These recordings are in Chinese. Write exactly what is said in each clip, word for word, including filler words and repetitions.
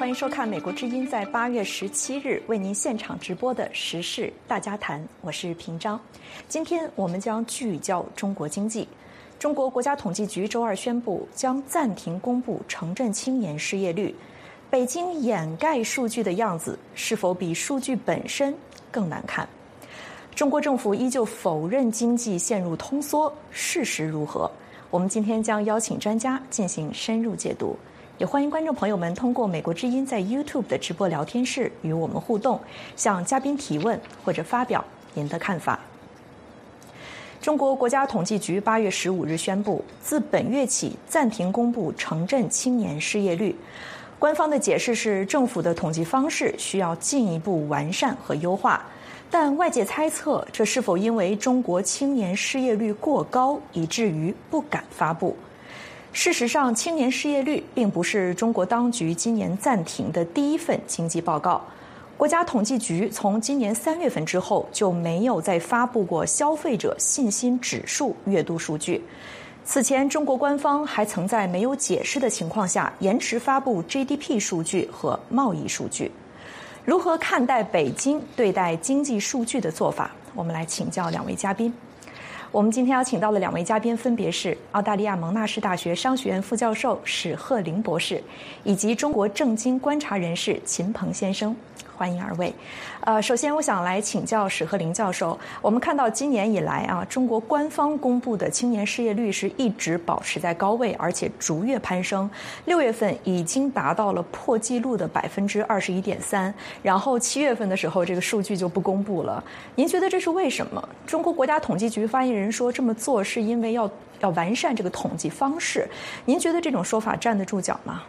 欢迎收看美国之音在八月十七日为您现场直播的时事大家谈，我是平章。今天我们将聚焦中国经济。中国国家统计局周二宣布将暂停公布城镇青年失业率。北京掩盖数据的样子，是否比数据本身更难看？中国政府依旧否认经济陷入通缩，事实如何？我们今天将邀请专家进行深入解读。也欢迎观众朋友们通过美国之音在 YouTube 的直播聊天室与我们互动，向嘉宾提问或者发表您的看法。中国国家统计局八月十五日宣布，自本月起暂停公布城镇青年失业率。官方的解释是，政府的统计方式需要进一步完善和优化，但外界猜测这是否因为中国青年失业率过高，以至于不敢发布。事实上，青年失业率并不是中国当局今年暂停的第一份经济报告。国家统计局从今年三月份之后就没有再发布过消费者信心指数月度数据。此前，中国官方还曾在没有解释的情况下延迟发布 G D P 数据和贸易数据。如何看待北京对待经济数据的做法？我们来请教两位嘉宾。我们今天邀请到的两位嘉宾分别是澳大利亚蒙纳士大学商学院副教授史鹤林博士，以及中国政经观察人士秦鹏先生。欢迎二位。呃，首先我想来请教史鹤林教授，我们看到今年以来啊，中国官方公布的青年失业率是一直保持在高位，而且逐月攀升。六月份已经达到了破纪录的百分之二十一点三，然后七月份的时候这个数据就不公布了。您觉得这是为什么？中国国家统计局发言人说这么做是因为要要完善这个统计方式，您觉得这种说法站得住脚吗？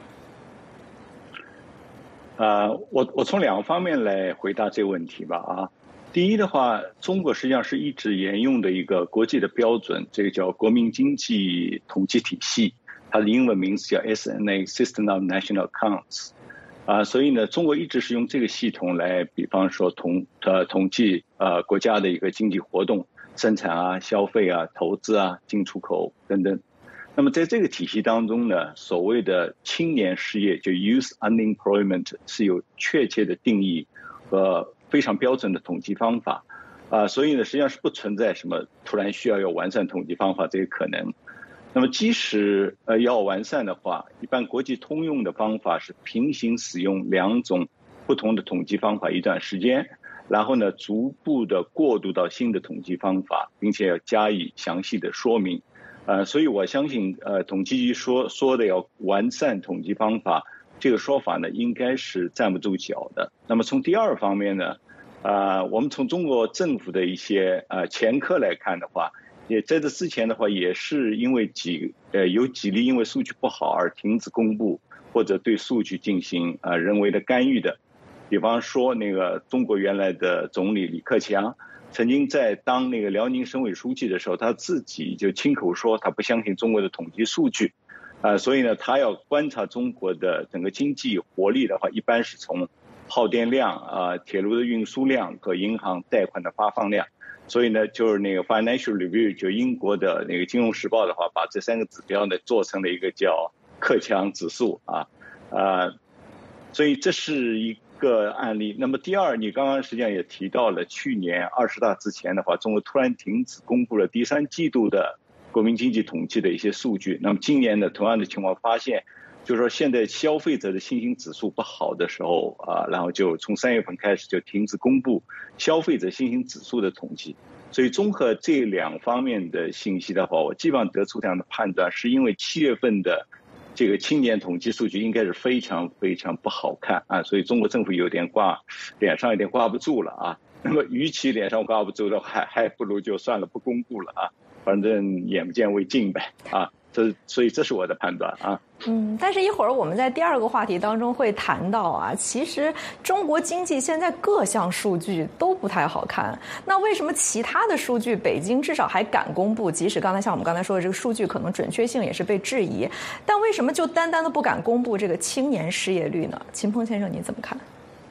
呃，我我从两个方面来回答这个问题吧啊。第一的话，中国实际上是一直沿用的一个国际的标准，这个叫国民经济统计体系，它的英文名字叫 S N A System of National Accounts 啊，所以呢，中国一直是用这个系统来，比方说统呃统计呃国家的一个经济活动、生产啊、消费啊、投资啊、进出口等等。那么在这个体系当中呢，所谓的青年失业就 youth unemployment 是有确切的定义和非常标准的统计方法啊，所以呢实际上是不存在什么突然需要有完善统计方法这个可能。那么即使呃要完善的话，一般国际通用的方法是平行使用两种不同的统计方法一段时间，然后呢逐步的过渡到新的统计方法，并且要加以详细的说明。呃，所以我相信，呃，统计局说说的要完善统计方法，这个说法呢，应该是站不住脚的。那么从第二方面呢，呃，我们从中国政府的一些呃前科来看的话，也在这之前的话，也是因为几呃有几例因为数据不好而停止公布，或者对数据进行呃人为的干预的。比方说，那个中国原来的总理李克强。曾经在当那个辽宁省委书记的时候，他自己就亲口说他不相信中国的统计数据，啊、呃，所以呢，他要观察中国的整个经济活力的话，一般是从耗电量啊、呃、铁路的运输量和银行贷款的发放量。所以呢，就是那个 Financial Review 就英国的那个金融时报的话，把这三个指标呢做成了一个叫克强指数啊，啊、呃，所以这是一个案例。那么第二，你刚刚实际上也提到了，去年二十大之前的话，中国突然停止公布了第三季度的国民经济统计的一些数据。那么今年呢，同样的情况发现，就是说现在消费者的信心指数不好的时候啊，然后就从三月份开始就停止公布消费者信心指数的统计。所以综合这两方面的信息的话，我基本上得出这样的判断，是因为七月份的这个青年统计数据应该是非常非常不好看啊，所以中国政府有点挂脸上有点挂不住了啊。那么与其脸上挂不住的话，还还不如就算了，不公布了啊，反正眼不见为净呗啊。这所以这是我的判断啊。 嗯，但是一会儿我们在第二个话题当中会谈到啊，其实中国经济现在各项数据都不太好看。那为什么其他的数据北京至少还敢公布？即使刚才像我们刚才说的这个数据可能准确性也是被质疑，但为什么就单单的不敢公布这个青年失业率呢？秦鹏先生您怎么看？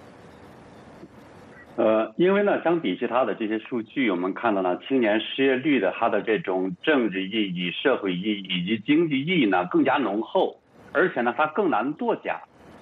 呃，因为呢，相比其他的这些数据，我们看到呢，青年失业率的它的这种政治意义、社会意义以及经济意义呢更加浓厚，而且呢，它更难作假。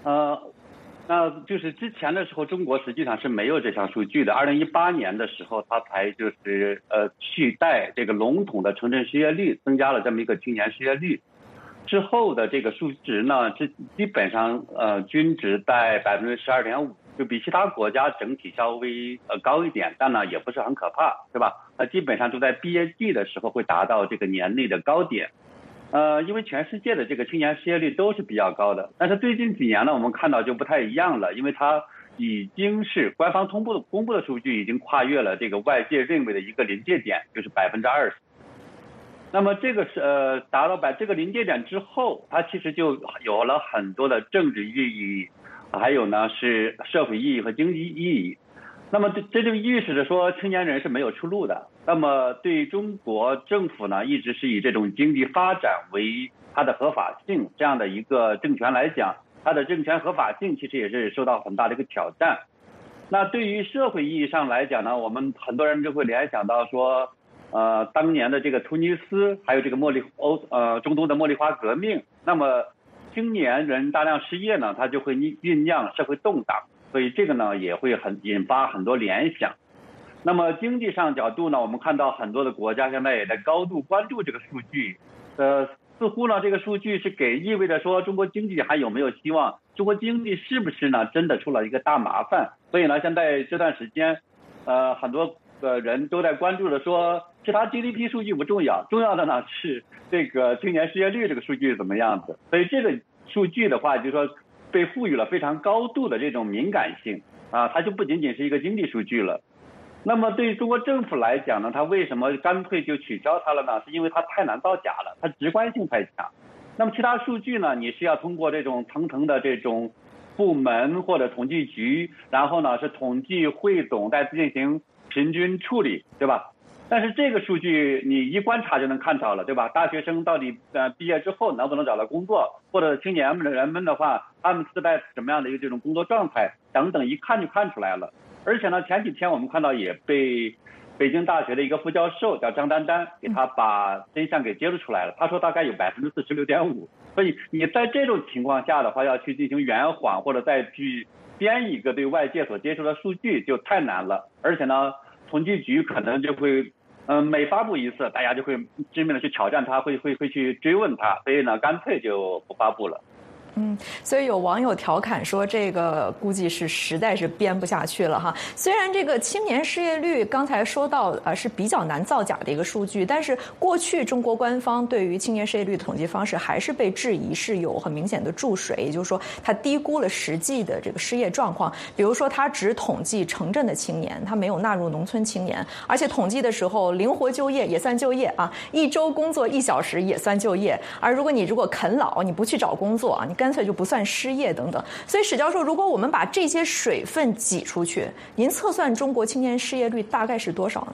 呃，那就是之前的时候，中国实际上是没有这项数据的。二零一八年的时候，它才就是呃取代这个笼统的城镇失业率，增加了这么一个青年失业率。之后的这个数值呢，是基本上呃均值在百分之十二点五，就比其他国家整体稍微呃高一点，但呢也不是很可怕，是吧？那基本上就在毕业季的时候会达到这个年内的高点。呃，因为全世界的这个青年失业率都是比较高的，但是最近几年呢，我们看到就不太一样了，因为它已经是官方通布的公布的数据已经跨越了这个外界认为的一个临界点，就是百分之二十。那么这个是呃达到百这个临界点之后，它其实就有了很多的政治意义，还有呢是社会意义和经济意义。那么这这就预示着说青年人是没有出路的。那么对中国政府呢，一直是以这种经济发展为它的合法性这样的一个政权来讲，它的政权合法性其实也是受到很大的一个挑战。那对于社会意义上来讲呢，我们很多人就会联想到说，呃，当年的这个突尼斯，还有这个茉莉欧呃中东的茉莉花革命，那么青年人大量失业呢，它就会酝酿社会动荡。所以这个呢也会很引发很多联想。那么经济上角度呢，我们看到很多的国家现在也在高度关注这个数据，呃，似乎呢这个数据是给意味着说中国经济还有没有希望，中国经济是不是呢真的出了一个大麻烦。所以呢现在这段时间，呃很多的人都在关注的说，其他 G D P 数据不重要，重要的呢是这个青年失业率这个数据怎么样子。所以这个数据的话，就是说被赋予了非常高度的这种敏感性啊，它就不仅仅是一个经济数据了。那么对于中国政府来讲呢，它为什么干脆就取消它了呢？是因为它太难造假了，它直观性太强。那么其他数据呢，你是要通过这种层层的这种部门或者统计局，然后呢是统计汇总再进行平均处理，对吧？但是这个数据你一观察就能看到了，对吧？大学生到底呃毕业之后能不能找到工作，或者青年们人们的话，他们是在什么样的一个这种工作状态等等，一看就看出来了。而且呢，前几天我们看到也被北京大学的一个副教授叫张丹丹给他把真相给揭露出来了。他说大概有百分之四十六点五，所以你在这种情况下的话，要去进行圆谎或者再去编一个对外界所接受的数据就太难了。而且呢，统计局可能就会。嗯，每发布一次，大家就会致命的去挑战他，会会会去追问他，所以呢，干脆就不发布了。 嗯，所以有网友调侃说，这个估计是实在是编不下去了哈。虽然这个青年失业率刚才说到呃是比较难造假的一个数据，但是过去中国官方对于青年失业率的统计方式还是被质疑是有很明显的注水，也就是说它低估了实际的这个失业状况。比如说它只统计城镇的青年，它没有纳入农村青年，而且统计的时候灵活就业也算就业啊，一周工作一小时也算就业。而如果你如果啃老，你不去找工作啊，你干脆就不算失业等等。所以史教授，如果我们把这些水分挤出去，您测算中国青年失业率大概是多少呢？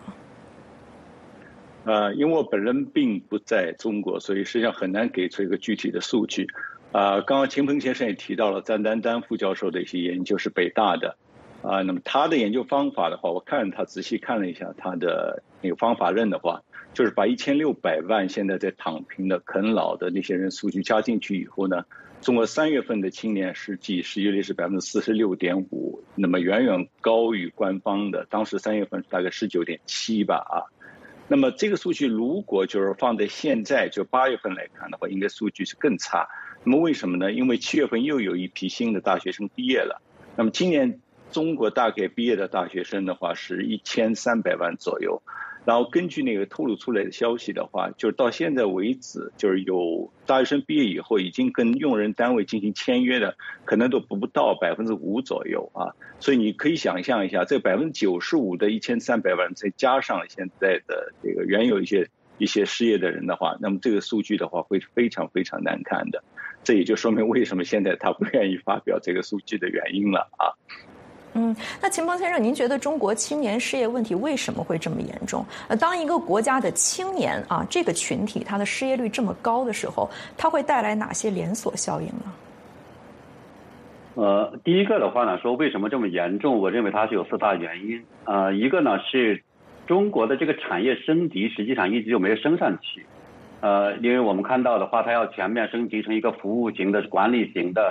呃，因为我本人并不在中国，所以实际上很难给出一个具体的数据。啊、呃，刚刚秦鹏先生也提到了张丹丹副教授的一些研究是北大的，啊、呃，那么他的研究方法的话，我看他仔细看了一下他的那个方法论的话，就是把一千六百万现在在躺平的啃老的那些人数据加进去以后呢，中国三月份的青年实际失业率是百分之四十六点五，那么远远高于官方的，当时三月份大概十九点七吧啊。那么这个数据如果就是放在现在就八月份来看的话，应该数据是更差。那么为什么呢？因为七月份又有一批新的大学生毕业了。那么今年中国大概毕业的大学生的话是一千三百万左右。然后根据那个透露出来的消息的话，就是到现在为止，就是有大学生毕业以后已经跟用人单位进行签约的，可能都不到百分之五左右啊。所以你可以想象一下，这百分之九十五的一千三百万，再加上现在的这个原有一些一些失业的人的话，那么这个数据的话会非常非常难看的。这也就说明为什么现在他不愿意发表这个数据的原因了啊。 嗯，那秦鹏先生，您觉得中国青年失业问题为什么会这么严重？呃，当一个国家的青年啊这个群体它的失业率这么高的时候，它会带来哪些连锁效应呢？ 呃，第一个的话呢，说为什么这么严重？我认为它是有四大原因。呃，一个呢是中国的这个产业升级实际上一直就没有升上去。呃，因为我们看到的话，它要全面升级成一个服务型的、管理型的。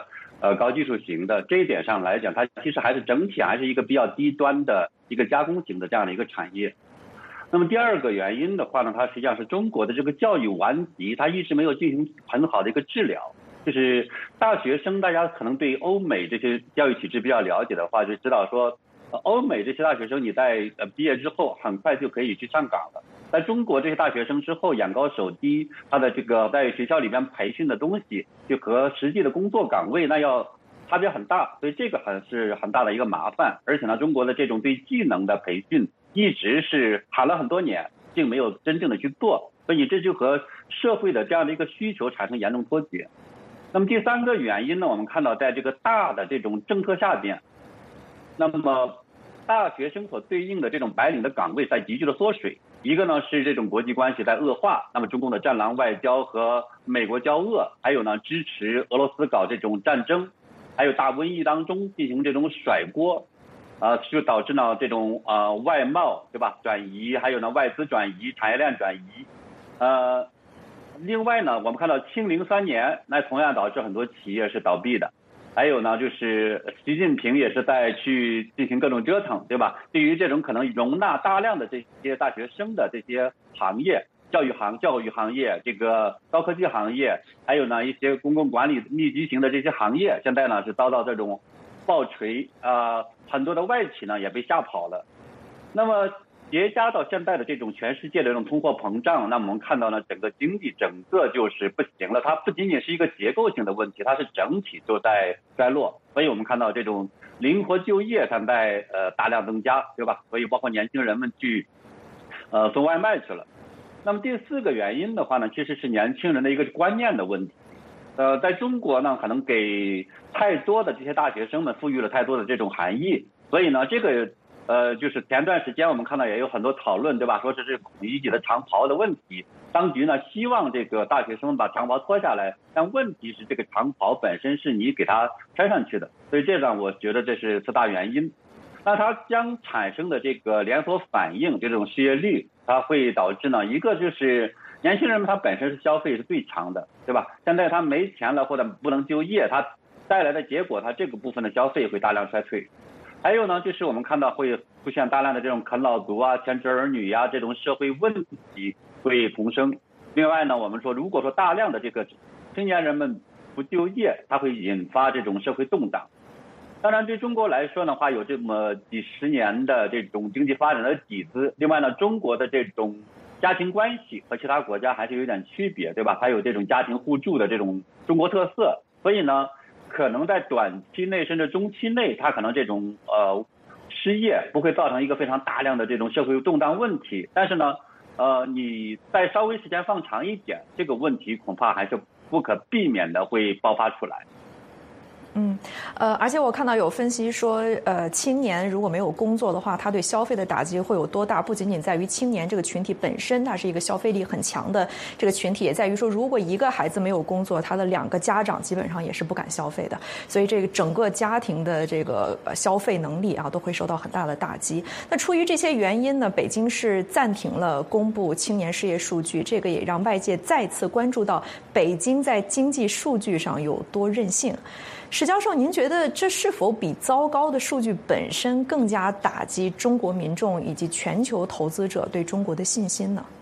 呃高技术型的，这一点上来讲，它其实还是整体还是一个比较低端的一个加工型的这样的一个产业。那么第二个原因的话呢，它实际上是中国的这个教育顽疾，它一直没有进行很好的一个治疗。就是大学生，大家可能对欧美这些教育体制比较了解的话，就知道说，欧美这些大学生你在呃毕业之后很快就可以去上岗了。在中国这些大学生之后眼高手低，他的这个在学校里面培训的东西就和实际的工作岗位那要差别很大，所以这个还是很大的一个麻烦。而且呢，中国的这种对技能的培训一直是喊了很多年，并没有真正的去做，所以这就和社会的这样的一个需求产生严重脱节。那么第三个原因呢，我们看到在这个大的这种政策下边，那么大学生所对应的这种白领的岗位在急剧的缩水。一个呢是这种国际关系在恶化，那么中共的战狼外交和美国交恶，还有呢支持俄罗斯搞这种战争，还有大瘟疫当中进行这种甩锅，啊、呃，就导致呢这种呃外贸对吧转移，还有呢外资转移、产业链转移，呃。另外呢，我们看到清零三年，那同样导致很多企业是倒闭的。还有呢，就是习近平也是在去进行各种折腾，对吧？对于这种可能容纳大量的这些大学生的这些行业，教育行、教育行业，这个高科技行业，还有呢一些公共管理密集型的这些行业，现在呢是遭到这种暴锤啊、呃，很多的外企呢也被吓跑了。那么叠加到现在的这种全世界的这种通货膨胀，那我们看到呢，整个经济整个就是不行了。它不仅仅是一个结构性的问题，它是整体都在衰落。所以我们看到这种灵活就业它在呃大量增加，对吧？所以包括年轻人们去呃送外卖去了。那么第四个原因的话呢，其实是年轻人的一个观念的问题。呃，在中国呢，可能给太多的这些大学生们赋予了太多的这种含义，所以呢，这个。呃，就是前段时间我们看到也有很多讨论，对吧？说这是孔乙己的长袍的问题，当局呢希望这个大学生把长袍脱下来，但问题是这个长袍本身是你给它穿上去的，所以这让我觉得这是四大原因。那它将产生的这个连锁反应，这种失业率，它会导致呢，一个就是年轻人们他本身是消费是最强的，对吧？现在他没钱了或者不能就业，他带来的结果，他这个部分的消费会大量衰退。还有呢，就是我们看到会出现大量的这种啃老族啊、全职儿女呀、啊、这种社会问题会重生。另外呢，我们说如果说大量的这个青年人们不就业，它会引发这种社会动荡。当然，对中国来说的话，有这么几十年的这种经济发展的底子。另外呢，中国的这种家庭关系和其他国家还是有点区别，对吧？它有这种家庭互助的这种中国特色，所以呢。可能在短期内甚至中期内，它可能这种呃失业不会造成一个非常大量的这种社会动荡问题，但是呢，呃，你再稍微时间放长一点，这个问题恐怕还是不可避免的会爆发出来。 嗯，呃，而且我看到有分析说，呃，青年如果没有工作的话，他对消费的打击会有多大？不仅仅在于青年这个群体本身，它是一个消费力很强的这个群体，也在于说，如果一个孩子没有工作，他的两个家长基本上也是不敢消费的，所以这个整个家庭的这个消费能力啊，都会受到很大的打击。那出于这些原因呢，北京市暂停了公布青年失业数据，这个也让外界再次关注到北京在经济数据上有多任性。史教授，您觉得这是否比糟糕的数据本身更加打击中国民众以及全球投资者对中国的信心呢？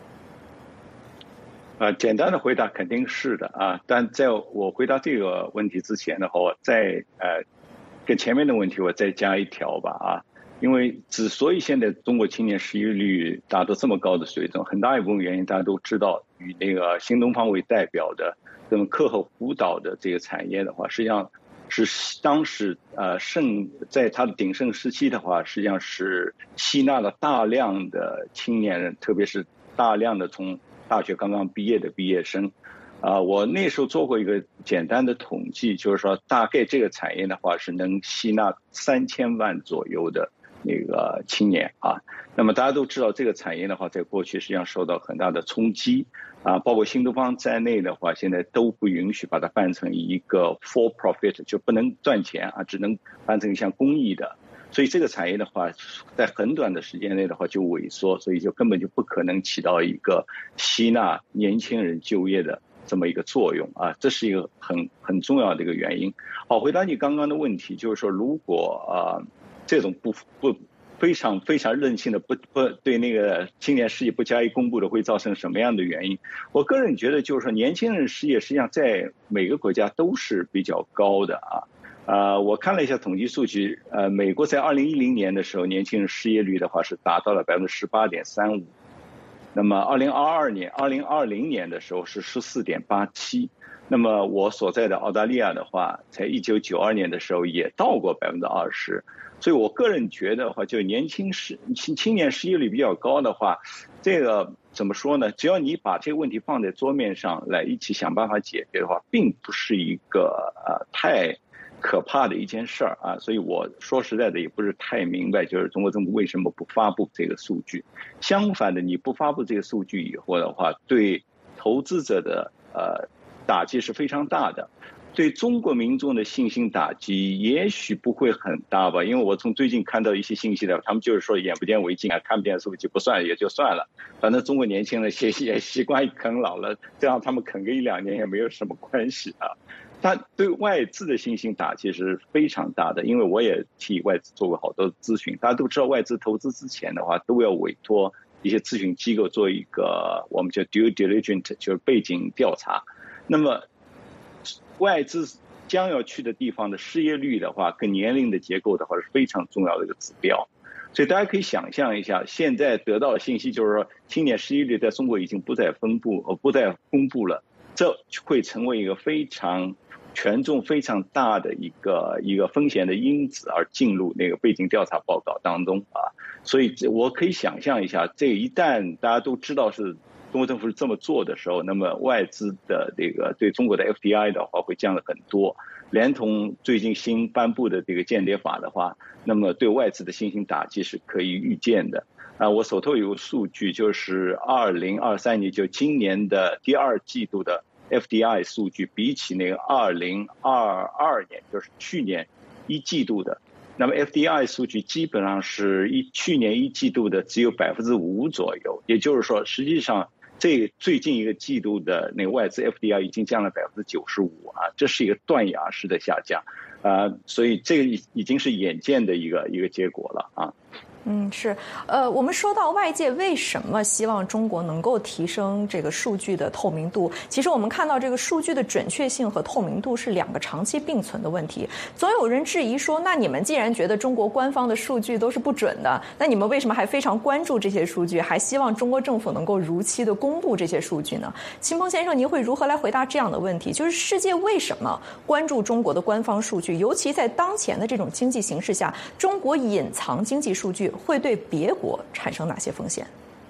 呃，简单的回答肯定是的啊，但在我回答这个问题之前的话，我再呃跟前面的问题我再加一条吧啊，因为之所以现在中国青年失业率达到这么高的水准，很大一部分原因大家都知道，以那个新东方为代表的这种课后辅导的这个产业的话，实际上是当时呃盛在它的鼎盛时期的话，实际上是吸纳了大量的青年人，特别是大量的从大学刚刚毕业的毕业生。啊、呃，我那时候做过一个简单的统计，就是说大概这个产业的话是能吸纳三千万左右的那个青年啊。那么大家都知道，这个产业的话，在过去实际上受到很大的冲击啊，包括新东方在内的话，现在都不允许把它办成一个 for profit， 就不能赚钱啊，只能办成一项公益的。所以这个产业的话，在很短的时间内的话就萎缩，所以就根本就不可能起到一个吸纳年轻人就业的这么一个作用啊，这是一个很很重要的一个原因。好，回答你刚刚的问题，就是说如果啊、呃、这种不不非常非常任性的不不对那个青年失业不加以公布的会造成什么样的原因？我个人觉得就是说年轻人失业实际上在每个国家都是比较高的啊。呃，我看了一下统计数据，呃，美国在二零一零年的时候，年轻人失业率的话是达到了百分之十八点三五，那么二零二二年、二零二零年的时候是十四点八七，那么我所在的澳大利亚的话，在一九九二年的时候也到过百分之二十，所以我个人觉得的话，就年轻失青青年失业率比较高的话，这个怎么说呢？只要你把这个问题放在桌面上来一起想办法解决的话，并不是一个呃太可怕的一件事儿啊，所以我说实在的也不是太明白，就是中国政府为什么不发布这个数据。相反的，你不发布这个数据以后的话，对投资者的呃打击是非常大的，对中国民众的信心打击也许不会很大吧，因为我从最近看到一些信息的，他们就是说眼不见为净啊，看不见数据不算也就算了，反正中国年轻人也也习惯啃老了，这样他们啃个一两年也没有什么关系啊。它对外资的信心打击是非常大的，因为我也替外资做过好多咨询。大家都知道，外资投资之前的话，都要委托一些咨询机构做一个我们叫 due diligence， 就是背景调查。那么外资将要去的地方的失业率的话，跟年龄的结构的话是非常重要的一个指标。所以大家可以想象一下，现在得到的信息就是说，青年失业率在中国已经不再分布，呃，不再公布了，这会成为一个非常权重非常大的一个一个风险的因子，而进入那个背景调查报告当中啊。所以我可以想象一下，这一旦大家都知道是中国政府是这么做的时候，那么外资的这个对中国的 F D I 的话会降了很多，连同最近新颁布的这个间谍法的话，那么对外资的信心打击是可以预见的。啊，我手头有个数据，就是二零二三年，就今年的第二季度的 F D I 数据，比起那个二零二二年，就是去年一季度的，那么 F D I 数据基本上是一去年一季度的只有百分之五左右，也就是说，实际上这最近一个季度的那个外资 F D I 已经降了百分之九十五啊，这是一个断崖式的下降啊，所以这个已经是眼见的一个一个结果了啊。 嗯，是，呃，我们说到外界为什么希望中国能够提升这个数据的透明度，其实我们看到这个数据的准确性和透明度是两个长期并存的问题。总有人质疑说，那你们既然觉得中国官方的数据都是不准的，那你们为什么还非常关注这些数据，还希望中国政府能够如期的公布这些数据呢？秦鹏先生，您会如何来回答这样的问题？就是世界为什么关注中国的官方数据，尤其在当前的这种经济形势下，中国隐藏经济数据会对别国产生哪些风险？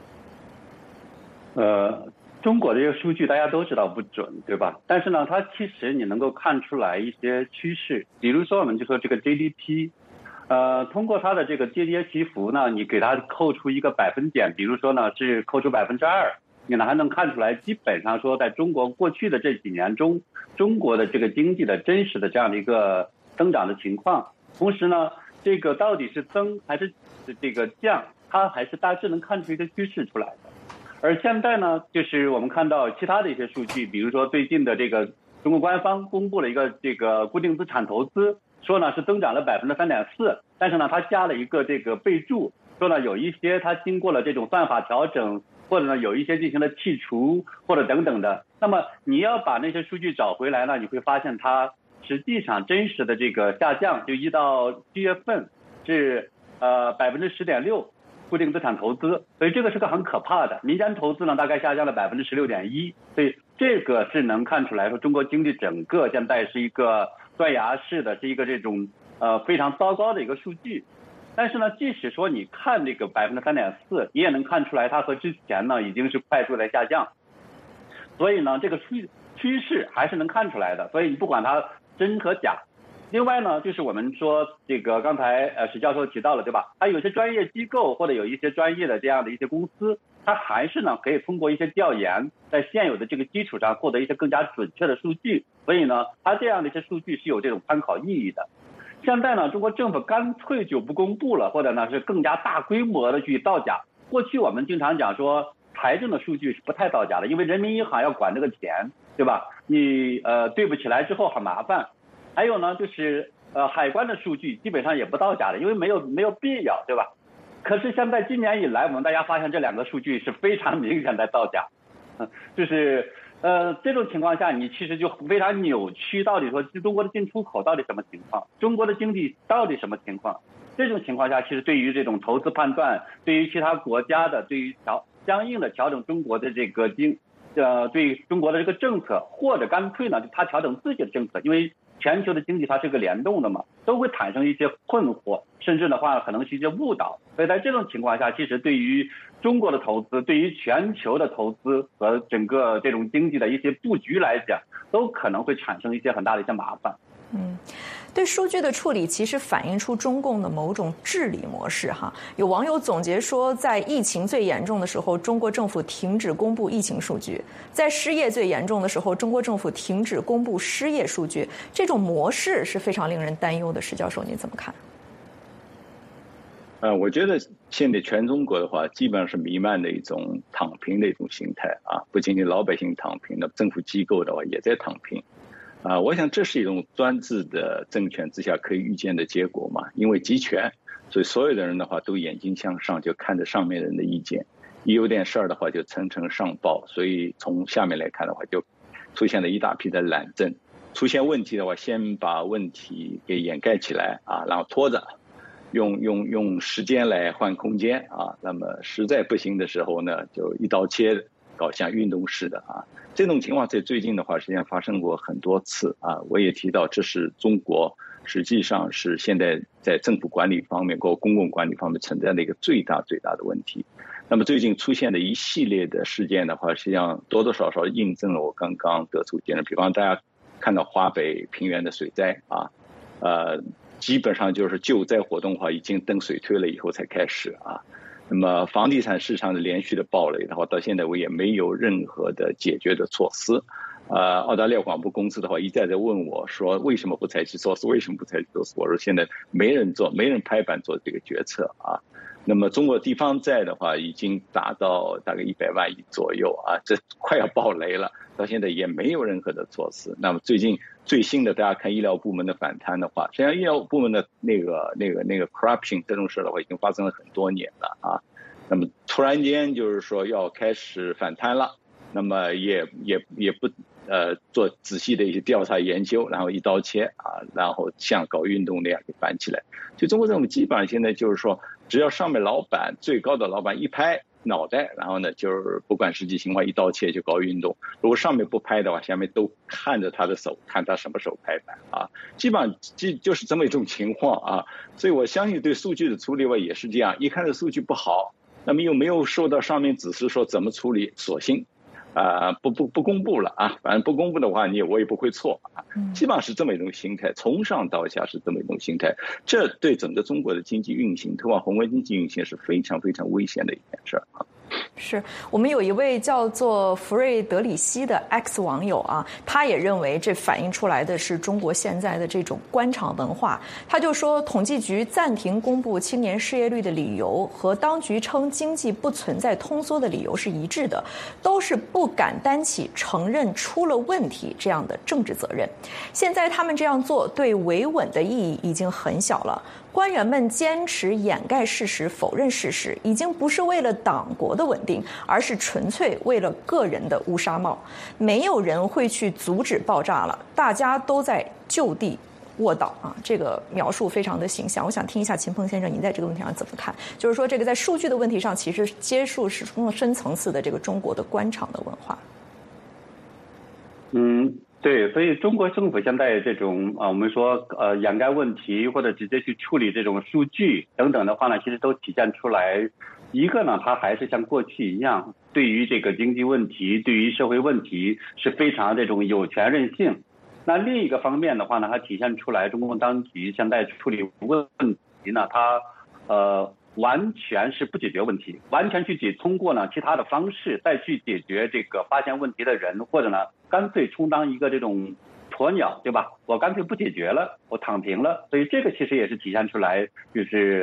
呃，中国的这个数据大家都知道不准，对吧？但是呢，它其实你能够看出来一些趋势，比如说我们就说这个 G D P， 呃，通过它的这个跌跌起伏呢，你给它扣出一个百分点，比如说呢是扣除百分之二，你呢还能看出来，基本上说在中国过去的这几年中，中国的这个经济的真实的这样的一个增长的情况。同时呢，这个到底是增还是这个降，它还是大致能看出一个趋势出来的。而现在呢，就是我们看到其他的一些数据，比如说最近的这个中国官方公布了一个这个固定资产投资，说呢是增长了百分之三点四，但是呢它加了一个这个备注，说呢有一些它经过了这种算法调整，或者呢有一些进行了剔除，或者等等的。那么你要把那些数据找回来呢，你会发现它实际上真实的这个下降，就一到七月份是呃百分之十点六固定资产投资，所以这个是个很可怕的。民间投资呢大概下降了百分之十六点一，所以这个是能看出来说中国经济整个现在是一个断崖式的，是一个这种呃非常糟糕的一个数据。但是呢，即使说你看这个百分之三点四，你也能看出来它和之前呢已经是快速的下降。所以呢，这个趋趋势还是能看出来的。所以你不管它真和假。另外呢，就是我们说这个刚才呃史教授提到了，对吧？它有些专业机构或者有一些专业的这样的一些公司，它还是呢可以通过一些调研，在现有的这个基础上获得一些更加准确的数据。所以呢，它这样的一些数据是有这种参考意义的。现在呢，中国政府干脆就不公布了，或者呢是更加大规模的去造假。过去我们经常讲说， 财政的数据是不太造假的，因为人民银行要管这个钱，对吧？你呃对不起来之后很麻烦。还有呢，就是呃海关的数据基本上也不造假的，因为没有没有必要，对吧？可是现在今年以来，我们大家发现这两个数据是非常明显的造假，嗯，就是呃这种情况下，你其实就非常扭曲，到底说中国的进出口到底什么情况，中国的经济到底什么情况？这种情况下，其实对于这种投资判断，对于其他国家的，对于调相应的调整中国的这个经，呃，对于中国的这个政策，或者干脆呢，他调整自己的政策，因为全球的经济它是个联动的嘛，都会产生一些困惑，甚至的话可能是一些误导。所以在这种情况下，其实对于中国的投资，对于全球的投资和整个这种经济的一些布局来讲，都可能会产生一些很大的一些麻烦。 嗯，对数据的处理其实反映出中共的某种治理模式哈。有网友总结说，在疫情最严重的时候，中国政府停止公布疫情数据；在失业最严重的时候，中国政府停止公布失业数据。这种模式是非常令人担忧的。石教授，您怎么看？ 呃，我觉得现在全中国的话，基本上是弥漫的一种躺平的一种心态啊，不仅仅老百姓躺平的，政府机构的话也在躺平。啊，我想这是一种专制的政权之下可以预见的结果嘛，因为集权，所以所有的人的话都眼睛向上，就看着上面人的意见，一有点事儿的话就层层上报，所以从下面来看的话，就出现了一大批的懒政，出现问题的话，先把问题给掩盖起来啊，然后拖着，用用用时间来换空间啊，那么实在不行的时候呢，就一刀切，搞像运动式的啊。这种情况在最近的话，实际上发生过很多次啊。我也提到，这是中国实际上是现在在政府管理方面或公共管理方面存在的一个最大最大的问题。那么最近出现的一系列的事件的话，实际上多多少少印证了我刚刚得出结论。比方大家看到华北平原的水灾啊，呃，基本上就是救灾活动的话，已经等水退了以后才开始啊。那么房地产市场的连续的暴雷的话，到现在我也没有任何的解决的措施。呃，澳大利亚广播公司的话一再在问我说，为什么不采取措施？为什么不采取措施？我说现在没人做，没人拍板做这个决策啊。那么中国地方债的话，已经达到大概一百万亿左右啊，这快要爆雷了。到现在也没有任何的措施。那么最近最新的，大家看医疗部门的反贪的话，实际上医疗部门的那个那个那个 corruption 这种事的话，已经发生了很多年了啊。那么突然间就是说要开始反贪了，那么也也也不呃做仔细的一些调查研究，然后一刀切啊，然后像搞运动那样给反起来。就中国政府基本上现在就是说，只要上面老板最高的老板一拍脑袋，然后呢，就是不管实际情况一刀切就搞运动。如果上面不拍的话，下面都看着他的手，看他什么时候拍板啊。基本上就就是这么一种情况啊。所以我相信对数据的处理吧也是这样，一看这数据不好，那么又没有受到上面指示说怎么处理，索性啊、呃、不不不公布了啊，反正不公布的话，你也我也不会错啊。基本上是这么一种心态，从上到下是这么一种心态，这对整个中国的经济运行，特别宏观经济运行是非常非常危险的一件事啊。 是我们有一位叫做福瑞德里希的 X 网友啊，他也认为这反映出来的是中国现在的这种官场文化。他就说，统计局暂停公布青年失业率的理由和当局称经济不存在通缩的理由是一致的，都是不敢担起承认出了问题这样的政治责任。现在他们这样做对维稳的意义已经很小了。官员们坚持掩盖事实、否认事实，已经不是为了党国的稳定，而是纯粹为了个人的乌纱帽。没有人会去阻止爆炸了，大家都在就地卧倒啊！这个描述非常的形象。我想听一下秦鹏先生，您在这个问题上怎么看？就是说，这个在数据的问题上，其实接触是更深层次的这个中国的官场的文化。 嗯。对，所以中国政府现在这种啊，我们说呃掩盖问题或者直接去处理这种数据等等的话呢，其实都体现出来，一个呢，它还是像过去一样，对于这个经济问题、对于社会问题是非常这种有权任性。那另一个方面的话呢，它体现出来中共当局现在处理问题呢，它呃完全是不解决问题，完全去解通过呢其他的方式再去解决这个发现问题的人，或者呢干脆充当一个这种鸵鸟，对吧？我干脆不解决了，我躺平了。所以这个其实也是体现出来，就是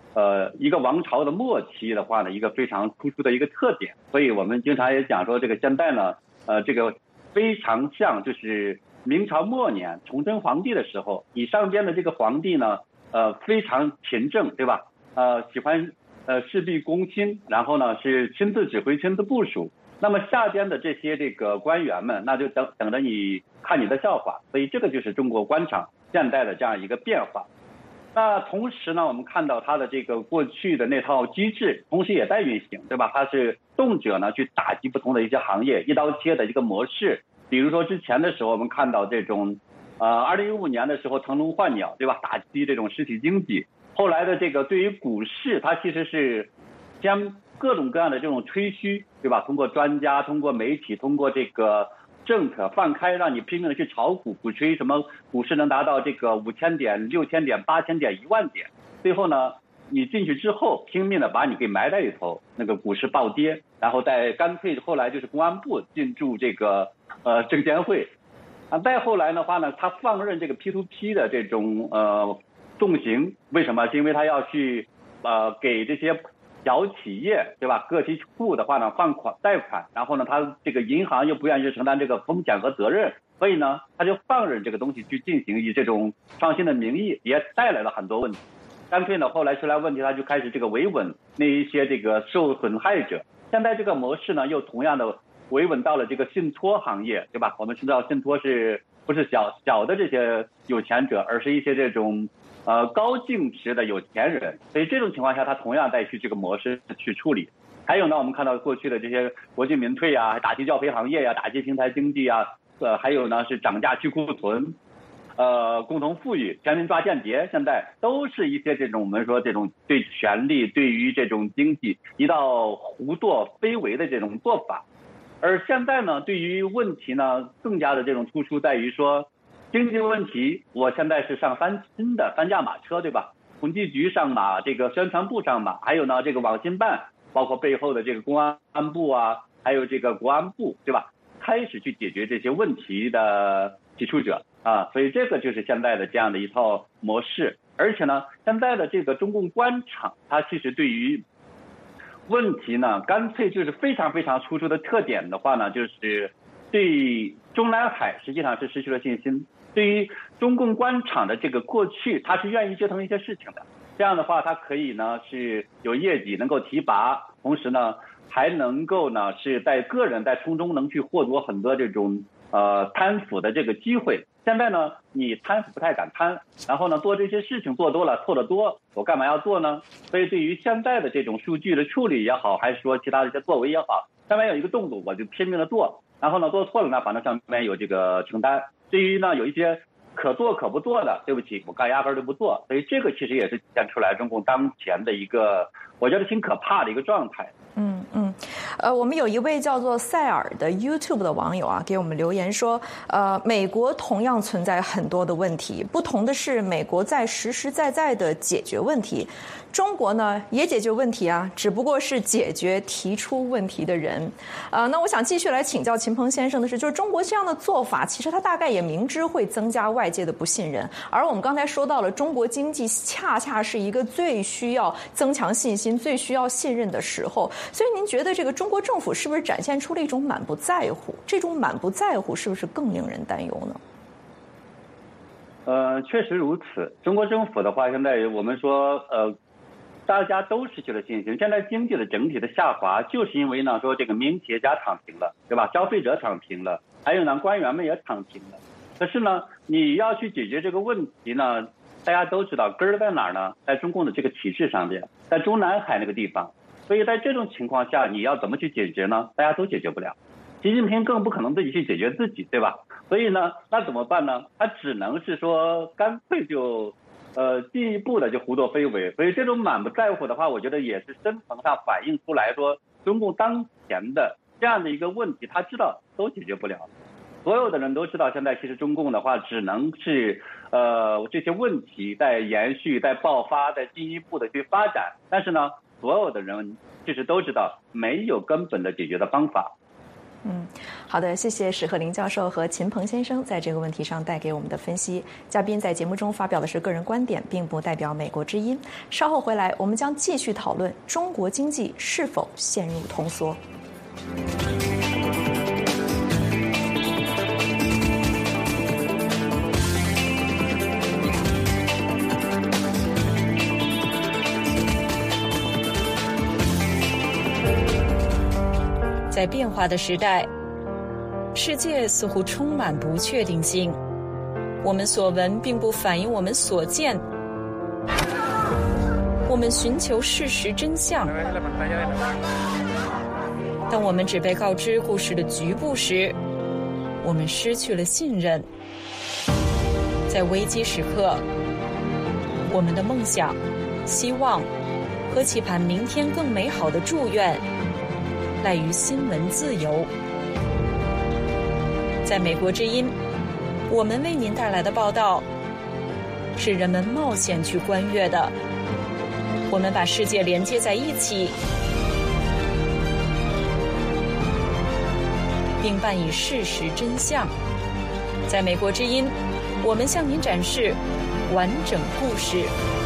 呃一个王朝的末期的话呢，一个非常突出的一个特点。所以我们经常也讲说，这个现在呢，呃，这个非常像就是明朝末年崇祯皇帝的时候，你上边的这个皇帝呢，呃，非常勤政，对吧？呃，喜欢呃事必躬亲，然后呢是亲自指挥、亲自部署。那么下边的这些这个官员们，那就等等着你看你的笑话。所以这个就是中国官场现代的这样一个变化。那同时呢，我们看到它的这个过去的那套机制，同时也在运行，对吧？它是动辄呢去打击不同的一些行业，一刀切的一个模式。比如说之前的时候，我们看到这种，呃，二零一五年的时候腾笼换鸟，对吧？打击这种实体经济。后来的这个对于股市，它其实是将各种各样的这种吹嘘，对吧？通过专家、通过媒体、通过这个政策放开，让你拼命的去炒股，鼓吹什么股市能达到这个五千点、六千点、八千点、一万点。最后呢，你进去之后，拼命的把你给埋在里头，那个股市暴跌，然后再干脆后来就是公安部进驻这个呃证监会，啊，再后来的话呢，他放任这个 P to P 的这种呃纵行，为什么？是因为他要去呃给这些小企业，对吧？个体户的话呢，放款贷款，然后呢，他这个银行又不愿意去承担这个风险和责任，所以呢，他就放任这个东西去进行，以这种创新的名义，也带来了很多问题。干脆呢，后来出来问题，他就开始这个维稳那一些这个受损害者。现在这个模式呢，又同样的维稳到了这个信托行业，对吧？我们知道信托是不是小小的这些有钱者，而是一些这种呃高净值的有钱人，所以这种情况下，他同样再去这个模式去处理。还有呢，我们看到过去的这些国进民退啊，打击教培行业呀、啊，打击平台经济啊，呃，还有呢是涨价去库存。呃，共同富裕、全民抓间谍，现在都是一些这种我们说这种对权力、对于这种经济一道胡作非为的这种做法。而现在呢，对于问题呢，更加的这种突出在于说，经济问题，我现在是上翻新的三驾马车，对吧？统计局上马，这个宣传部上马，还有呢这个网信办，包括背后的这个公安部啊，还有这个国安部，对吧？开始去解决这些问题的提出者啊，所以这个就是现在的这样的一套模式。而且呢，现在的这个中共官场，它其实对于问题呢，干脆就是非常非常突出的特点的话呢，就是对中南海实际上是失去了信心。对于中共官场的这个过去，他是愿意折腾一些事情的。这样的话，他可以呢是有业绩能够提拔，同时呢还能够呢是在个人在从中能去获得很多这种呃贪腐的这个机会。现在呢，你贪腐不太敢贪，然后呢做这些事情做多了，错得多，我干嘛要做呢？所以对于现在的这种数据的处理也好，还是说其他的一些作为也好，上面有一个动作我就拼命的做，然后呢做错了呢，反正上面有这个承担。至于呢有一些可做可不做的，对不起，我干压根就不做。所以这个其实也是体现出来中共当前的一个，我觉得挺可怕的一个状态。 嗯嗯，呃，我们有一位叫做塞尔的 YouTube 的网友啊，给我们留言说，呃，美国同样存在很多的问题，不同的是美国在实实在在的解决问题，中国呢也解决问题啊，只不过是解决提出问题的人。呃，那我想继续来请教秦鹏先生的是，就是中国这样的做法，其实他大概也明知会增加外界的不信任，而我们刚才说到了，中国经济恰恰是一个最需要增强信心、最需要信任的时候。所以您觉得这个中国政府是不是展现出了一种满不在乎？这种满不在乎是不是更令人担忧呢？ 呃，确实如此。中国政府的话，现在我们说，呃，大家都失去了信心。现在经济的整体的下滑，就是因为呢，说这个民营企业家躺平了，对吧？消费者躺平了，还有呢，官员们也躺平了。可是呢，你要去解决这个问题呢，大家都知道根儿在哪儿呢？在中共的这个体制上面，在中南海那个地方。所以在这种情况下，你要怎么去解决呢？大家都解决不了。习近平更不可能自己去解决自己，对吧？所以呢，那怎么办呢？他只能是说干脆就呃进一步的就胡作非为。所以这种满不在乎的话，我觉得也是深层上反映出来说，中共当前的这样的一个问题，他知道都解决不了。所有的人都知道，现在其实中共的话只能是呃这些问题在延续、在爆发、在进一步的去发展，但是呢，所有的人其实都知道没有根本的解决的方法。 嗯， 好的，谢谢史鹤林教授和秦鹏先生在这个问题上带给我们的分析。嘉宾在节目中发表的是个人观点，并不代表美国之音。稍后回来，我们将继续讨论中国经济是否陷入通缩。 在变化的时代，世界似乎充满不确定性。我们所闻并不反映我们所见。我们寻求事实真相。当我们只被告知故事的局部时，我们失去了信任。在危机时刻，我们的梦想、希望和期盼明天更美好的祝愿赖于新闻自由。在美国之音，我们为您带来的报道是人们冒险去观阅的。我们把世界连接在一起，并伴以事实真相。在美国之音，我们向您展示完整故事。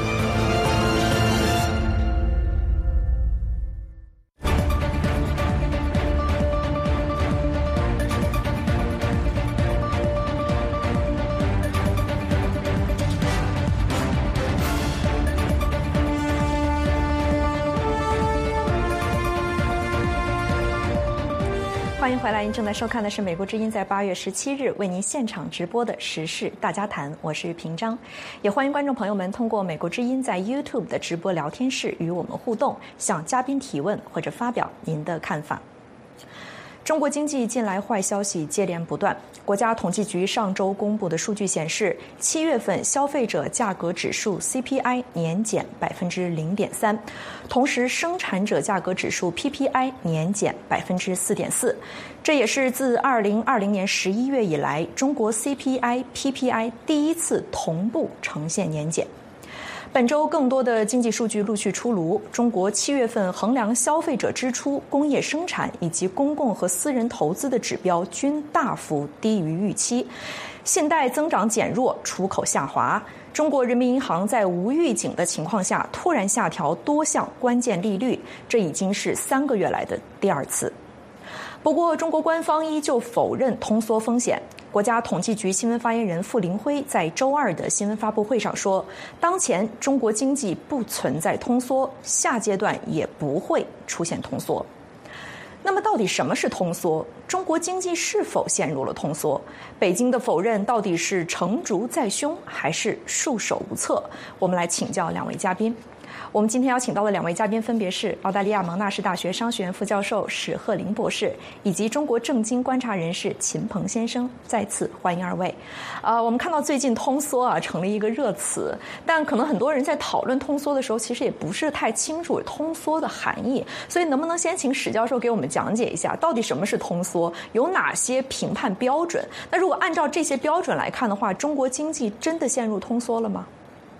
欢迎回来，您正在收看的是美国之音在八月十七日为您现场直播的时事大家谈，我是平章。也欢迎观众朋友们通过美国之音在 YouTube 的直播聊天室与我们互动，向嘉宾提问或者发表您的看法。中国经济近来坏消息接连不断。国家统计局上周公布的数据显示，七月份消费者价格指数 C P I 年减百分之零点三，同时生产者价格指数 P P I 年减百分之四点四，这也是自二零二零年十一月以来，中国 C P I、P P I 第一次同步呈现年减。本周更多的经济数据陆续出炉，中国七月份衡量消费者支出、工业生产以及公共和私人投资的指标均大幅低于预期，信贷增长减弱，出口下滑。中国人民银行在无预警的情况下突然下调多项关键利率，这已经是三个月来的第二次。不过，中国官方依旧否认通缩风险。国家统计局新闻发言人傅林辉在周二的新闻发布会上说，当前中国经济不存在通缩，下阶段也不会出现通缩。那么到底什么是通缩？中国经济是否陷入了通缩？北京的否认到底是成竹在胸还是束手无策？我们来请教两位嘉宾。我们今天邀请到的两位嘉宾分别是澳大利亚蒙纳士大学商学院副教授史鹤林博士，以及中国政经观察人士秦鹏先生。再次欢迎二位。呃，我们看到最近通缩啊成了一个热词，但可能很多人在讨论通缩的时候，其实也不是太清楚通缩的含义。所以，能不能先请史教授给我们讲解一下，到底什么是通缩，有哪些评判标准？那如果按照这些标准来看的话，中国经济真的陷入通缩了吗？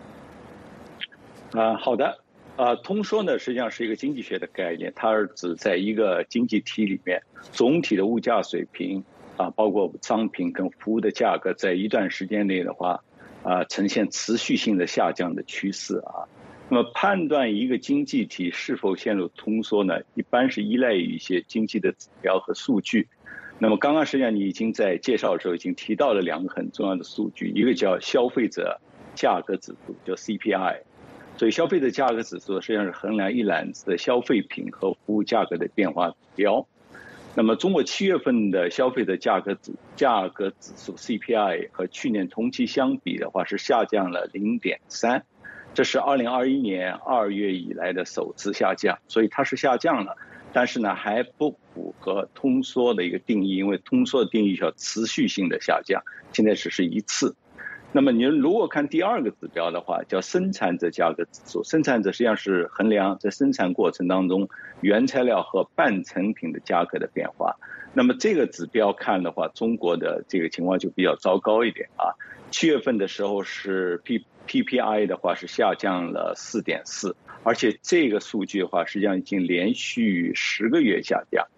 啊、呃，好的。呃，通缩呢，实际上是一个经济学的概念，它是指在一个经济体里面，总体的物价水平啊，包括商品跟服务的价格，在一段时间内的话，啊，呈现持续性的下降的趋势啊。那么，判断一个经济体是否陷入通缩呢，一般是依赖于一些经济的指标和数据。那么，刚刚实际上你已经在介绍的时候已经提到了两个很重要的数据，一个叫消费者价格指数，叫 C P I。所以消费者价格指数实际上是衡量一揽子的消费品和服务价格的变化指标。那么中国七月份的消费者价格指价格指数 C P I 和去年同期相比的话是下降了 零点三， 这是二零二一年二月以来的首次下降，所以它是下降了，但是呢还不符合通缩的一个定义，因为通缩的定义叫持续性的下降，现在只是一次。那么你如果看第二个指标的话，叫生产者价格指数，生产者实际上是衡量在生产过程当中原材料和半成品的价格的变化。那么这个指标看的话，中国的这个情况就比较糟糕一点啊。七月份的时候是 P PPI 的话是下降了 四点四， 而且这个数据的话实际上已经连续十个月下降。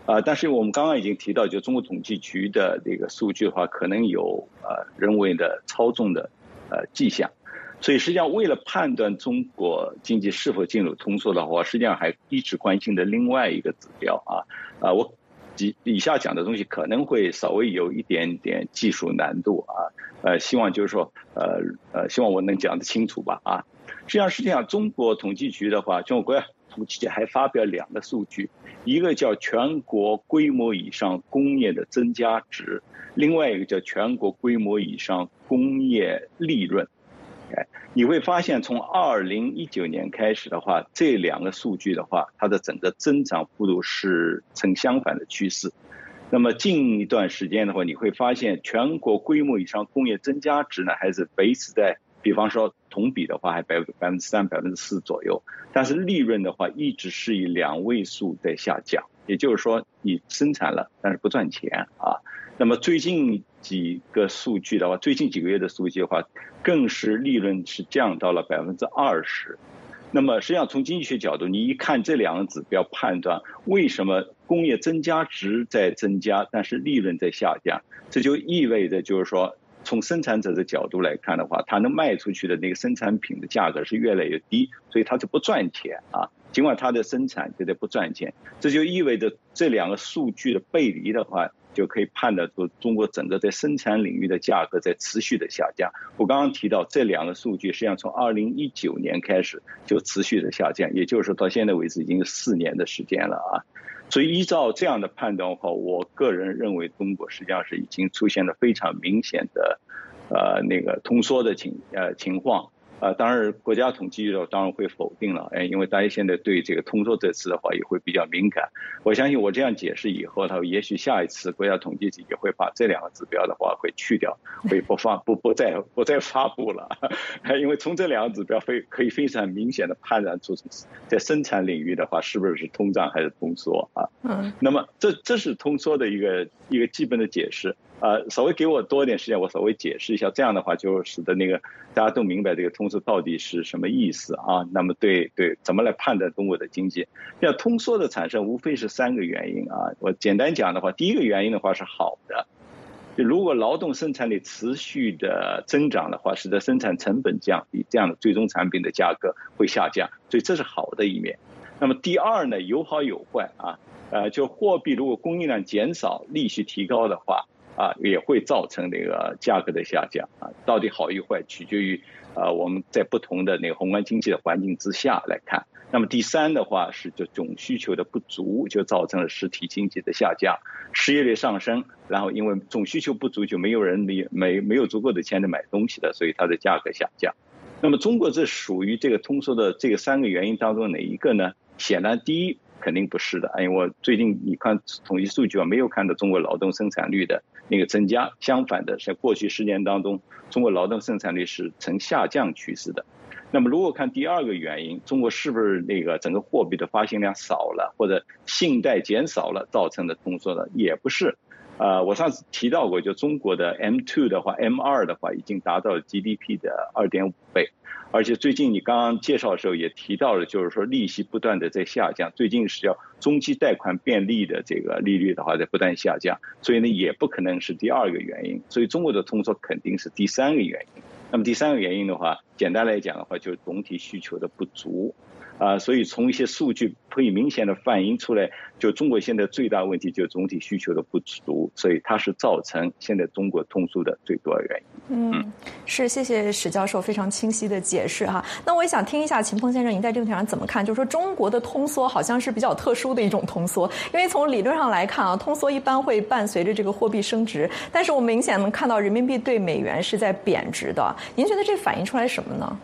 呃，但是我们刚刚已经提到，就中国统计局的这个数据的话，可能有呃人为的操纵的呃迹象，所以实际上为了判断中国经济是否进入通缩的话，实际上还一直关心的另外一个指标啊啊，我以以下讲的东西可能会稍微有一点点技术难度啊，呃，希望就是说呃呃，希望我能讲得清楚吧啊。实际上，实际上中国统计局的话，中国国家统计局还发表两个数据，一个叫全国规模以上工业的增加值，另外一个叫全国规模以上工业利润。哎，你会发现从二零一九年开始的话，这两个数据的话，它的整个增长幅度是呈相反的趋势。那么近一段时间的话，你会发现全国规模以上工业增加值呢，还是维持在，比方说同比的话还百百分之三、百分之四左右，但是利润的话一直是以两位数在下降，也就是说你生产了，但是不赚钱啊。那么最近几个数据的话，最近几个月的数据的话，更是利润是降到了百分之二十。那么实际上从经济学角度，你一看这两个指标，判断为什么工业增加值在增加，但是利润在下降，这就意味着就是说，从生产者的角度来看的话，他能卖出去的那个生产品的价格是越来越低，所以他就不赚钱啊。尽管它的生产就得不赚钱，这就意味着这两个数据的背离的话，就可以判断出中国整个在生产领域的价格在持续的下降。我刚刚提到这两个数据实际上从二零一九年开始就持续的下降，也就是说到现在为止已经有四年的时间了啊。所以依照这样的判断的话，我个人认为中国实际上是已经出现了非常明显的呃那个通缩的情呃情况。呃，当然，国家统计局当然会否定了，哎，因为大家现在对这个通缩这次的话也会比较敏感。我相信我这样解释以后，他也许下一次国家统计局也会把这两个指标的话会去掉，会不发不不再不再发布了，因为从这两个指标非可以非常明显的判断出在生产领域的话是不是通胀还是通缩啊？嗯，那么这这是通缩的一个一个基本的解释。呃，稍微给我多一点时间，我稍微解释一下，这样的话就使得那个大家都明白这个通缩到底是什么意思啊。那么对对，怎么来判断中国的经济？要通缩的产生无非是三个原因啊。我简单讲的话，第一个原因的话是好的，就如果劳动生产力持续的增长的话，使得生产成本降低，这样的最终产品的价格会下降，所以这是好的一面。那么第二呢，有好有坏啊。呃，就货币如果供应量减少，利息提高的话。啊，也会造成那个价格的下降啊，到底好与坏取决于啊我们在不同的那个宏观经济的环境之下来看。那么第三的话是就总需求的不足，就造成了实体经济的下降，失业率上升，然后因为总需求不足，就没有人没没没有足够的钱来买东西的，所以它的价格下降。那么中国这属于这个通缩的这个三个原因当中哪一个呢？显然第一肯定不是的，因为我最近你看统计数据啊，没有看到中国劳动生产率的那个增加，相反的，在过去十年当中，中国劳动生产率是呈下降趋势的。那么如果看第二个原因，中国是不是那个整个货币的发行量少了，或者信贷减少了造成的通缩的？也不是。呃，我上次提到过，就中国的 M 二 的话 ，M 二 的话已经达到了 G D P 的 二点五 倍。而且最近你刚刚介绍的时候也提到了，就是说利息不断的在下降，最近是叫中期贷款便利的这个利率的话在不断下降，所以呢也不可能是第二个原因，所以中国的通缩肯定是第三个原因。那么第三个原因的话，简单来讲的话，就是总体需求的不足。啊、呃，所以从一些数据可以明显的反映出来，就中国现在最大问题就是总体需求的不足，所以它是造成现在中国通缩的最多的原因。 嗯，是，谢谢史教授非常清晰的解释哈。那我也想听一下秦鹏先生，您在这个问题上怎么看？就是说中国的通缩好像是比较特殊的一种通缩，因为从理论上来看啊，通缩一般会伴随着这个货币升值，但是我们明显能看到人民币对美元是在贬值的。您觉得这反映出来什么呢？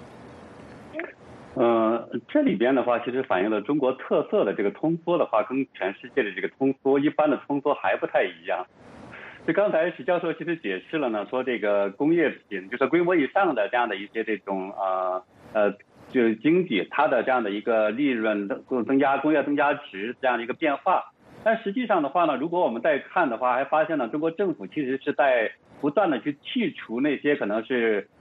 呃，这里边的话，其实反映了中国特色的这个通缩的话，跟全世界的这个通缩一般的通缩还不太一样。就刚才史教授其实解释了呢，说这个工业品就是规模以上的这样的一些这种呃呃就是经济，它的这样的一个利润增加、工业增加值这样的一个变化。但实际上的话呢，如果我们再看的话，还发现呢，中国政府其实是在不断的去剔除那些可能是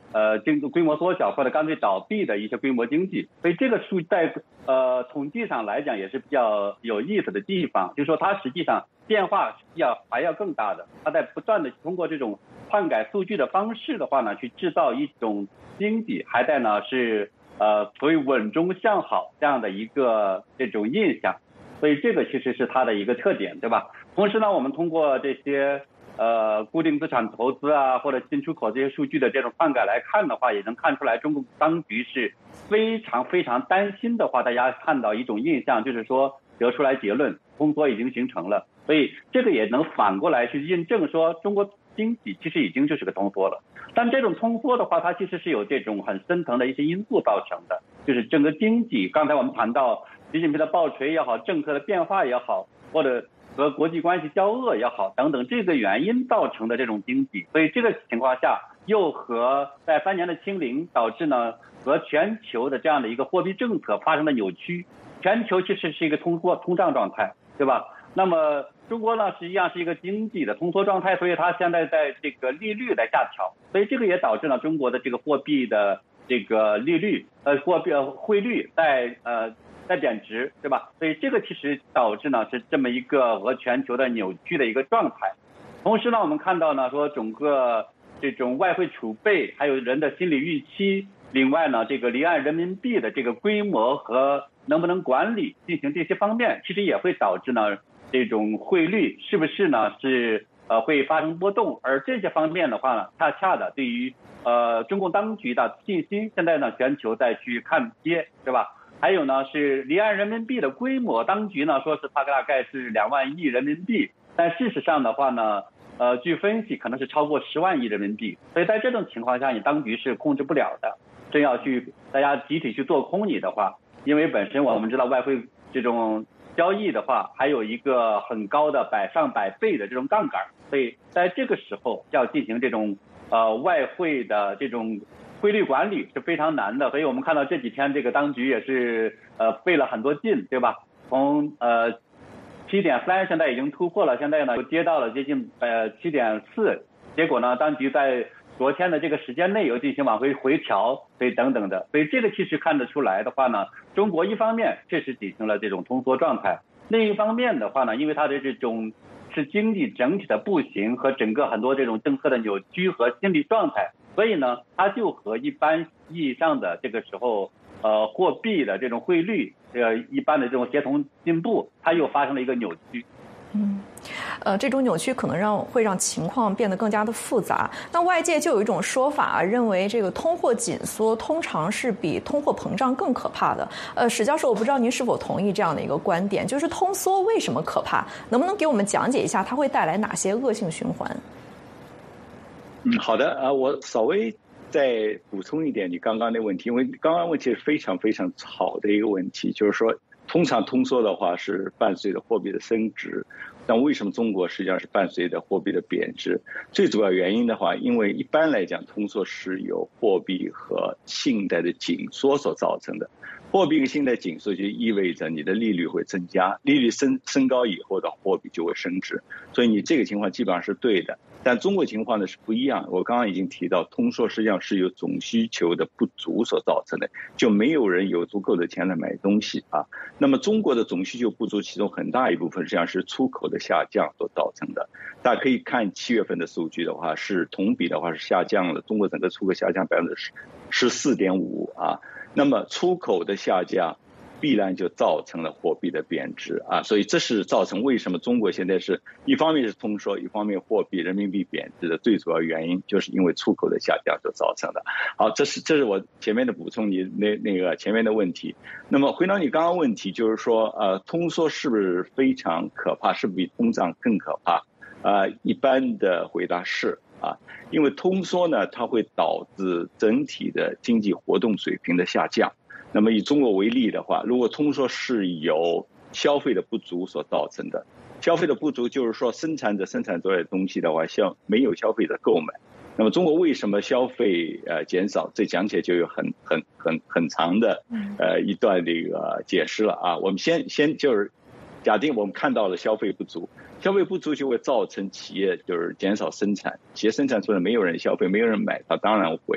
呃经规模缩小或者干脆倒闭的一些规模经济。所以这个数在呃统计上来讲也是比较有意思的地方，就是说它实际上变化是要还要更大的，它在不断的通过这种篡改数据的方式的话呢，去制造一种经济还在呢是呃所谓稳中向好这样的一个这种印象。所以这个其实是它的一个特点，对吧？同时呢，我们通过这些呃固定资产投资啊，或者进出口这些数据的这种篡改来看的话，也能看出来中共当局是非常非常担心的话，大家看到一种印象，就是说得出来结论，通缩已经形成了。所以这个也能反过来去印证说，中国经济其实已经就是个通缩了。但这种通缩的话，它其实是有这种很深层的一些因素造成的，就是整个经济，刚才我们谈到习近平的暴锤也好，政策的变化也好，或者和国际关系交恶也好等等，这个原因造成的这种经济。所以这个情况下又和在三年的清零导致呢和全球的这样的一个货币政策发生了扭曲，全球其实是一个通缩通胀状态，对吧？那么中国呢实际上是一个经济的通缩状态，所以它现在在这个利率在下调，所以这个也导致了中国的这个货币的这个利率呃货币汇率在呃在贬值，对吧？所以这个其实导致呢是这么一个和全球的扭曲的一个状态。同时呢，我们看到呢说整个这种外汇储备还有人的心理预期，另外呢这个离岸人民币的这个规模和能不能管理进行这些方面，其实也会导致呢这种汇率是不是呢是呃会发生波动，而这些方面的话呢，恰恰的对于呃中共当局的信心，现在呢全球再去看跌，对吧？还有呢是离岸人民币的规模，当局呢说是它大概是两万亿人民币，但事实上的话呢，呃据分析可能是超过十万亿人民币，所以在这种情况下，你当局是控制不了的。真要去大家集体去做空你的话，因为本身我们知道外汇这种交易的话，还有一个很高的百上百倍的这种杠杆，所以在这个时候要进行这种呃外汇的这种汇率管理是非常难的。所以我们看到这几天这个当局也是呃费了很多劲，对吧？从呃七点三现在已经突破了，现在呢又跌到了接近呃七点四，结果呢当局在昨天的这个时间内又进行往回回调，所以等等的，所以这个其实看得出来的话呢，中国一方面确实进行了这种通缩状态，另一方面的话呢，因为它的这种是经济整体的不行和整个很多这种政策的扭曲和心理状态，所以呢，它就和一般意义上的这个时候呃货币的这种汇率呃一般的这种协同进步，它又发生了一个扭曲。 嗯，呃，这种扭曲可能让会让情况变得更加的复杂。那外界就有一种说法，认为这个通货紧缩通常是比通货膨胀更可怕的。呃，史教授，我不知道您是否同意这样的一个观点，就是通缩为什么可怕？能不能给我们讲解一下它会带来哪些恶性循环？ 嗯，好的啊，我稍微再补充一点你刚刚的问题，因为刚刚问题是非常非常好的一个问题，就是说通常通缩的话是伴随着货币的升值，但为什么中国实际上是伴随着货币的贬值？最主要原因的话，因为一般来讲通缩是由货币和信贷的紧缩所造成的。货币跟信贷紧缩就意味着你的利率会增加，利率升升高以后的货币就会升值，所以你这个情况基本上是对的。但中国情况呢是不一样，我刚刚已经提到，通缩实际上是由总需求的不足所造成的，就没有人有足够的钱来买东西啊。那么中国的总需求不足，其中很大一部分实际上是出口的下降所造成的。大家可以看七月份的数据的话，是同比的话是下降了，中国整个出口下降百分之十四点五啊。那么出口的下降必然就造成了货币的贬值啊，所以这是造成为什么中国现在是一方面是通缩，一方面货币人民币贬值的最主要原因，就是因为出口的下降所造成的。好，这是这是我前面的补充，你那那个前面的问题。那么回到你刚刚问题，就是说呃，通缩是不是非常可怕？是不是比通胀更可怕？啊、呃，一般的回答是啊，因为通缩呢，它会导致整体的经济活动水平的下降。那么以中国为例的话，如果通缩是由消费的不足所造成的，消费的不足就是说生产者生产出来的东西的话，消没有消费者购买。那么中国为什么消费呃减少？这讲起来就有很很很很长的呃一段这个解释了啊。我们先先就是假定我们看到了消费不足，消费不足就会造成企业就是减少生产，企业生产出来没有人消费，没有人买，它当然会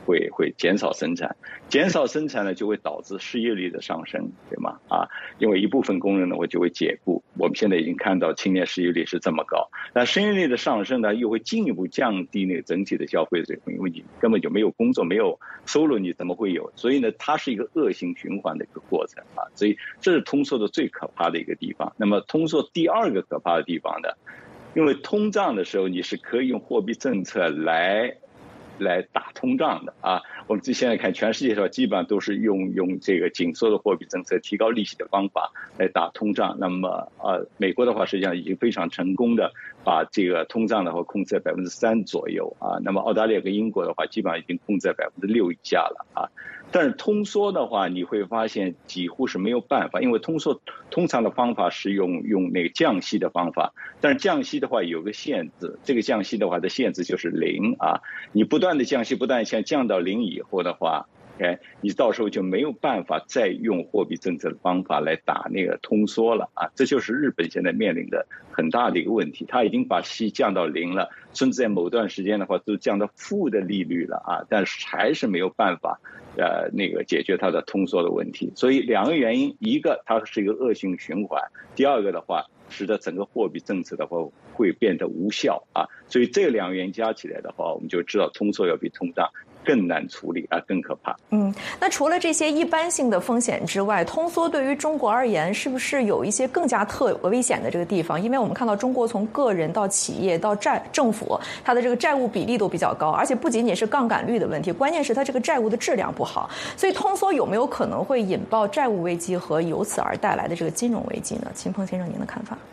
会会减少生产，减少生产呢就会导致失业率的上升，对吗？啊，因为一部分工人呢我就会解雇，我们现在已经看到青年失业率是这么高，那失业率的上升呢又会进一步降低那个整体的消费水平，因为你根本就没有工作，没有收入，你怎么会有？所以呢，它是一个恶性循环的一个过程啊，所以这是通缩的最可怕的一个地方。那么通缩第二个可怕的地方呢，因为通胀的时候你是可以用货币政策来。来打通胀的啊，我们现在看全世界上基本上都是用用这个紧缩的货币政策、提高利息的方法来打通胀。那么呃，美国的话实际上已经非常成功的把这个通胀的话控制在百分之三左右啊。那么澳大利亚跟英国的话，基本上已经控制在百分之六以下了啊。但是通缩的话，你会发现几乎是没有办法，因为通缩通常的方法是用用那个降息的方法，但是降息的话有个限制，这个降息的话的限制就是零啊，你不断的降息，不断降降到零以后的话，哎，你到时候就没有办法再用货币政策的方法来打那个通缩了啊，这就是日本现在面临的很大的一个问题，它已经把息降到零了，甚至在某段时间的话都降到负的利率了啊，但是还是没有办法。呃，那个解决它的通缩的问题，所以两个原因，一个它是一个恶性循环，第二个的话，使得整个货币政策的话会变得无效啊，所以这两个原因加起来的话，我们就知道通缩要比通胀更难处理啊，更可怕。 嗯，那除了这些一般性的风险之外，通缩对于中国而言，是不是有一些更加特危险的这个地方？因为我们看到中国从个人到企业到债政府，它的这个债务比例都比较高，而且不仅仅是杠杆率的问题，关键是它这个债务的质量不好。所以通缩有没有可能会引爆债务危机和由此而带来的这个金融危机呢？秦鹏先生，您的看法？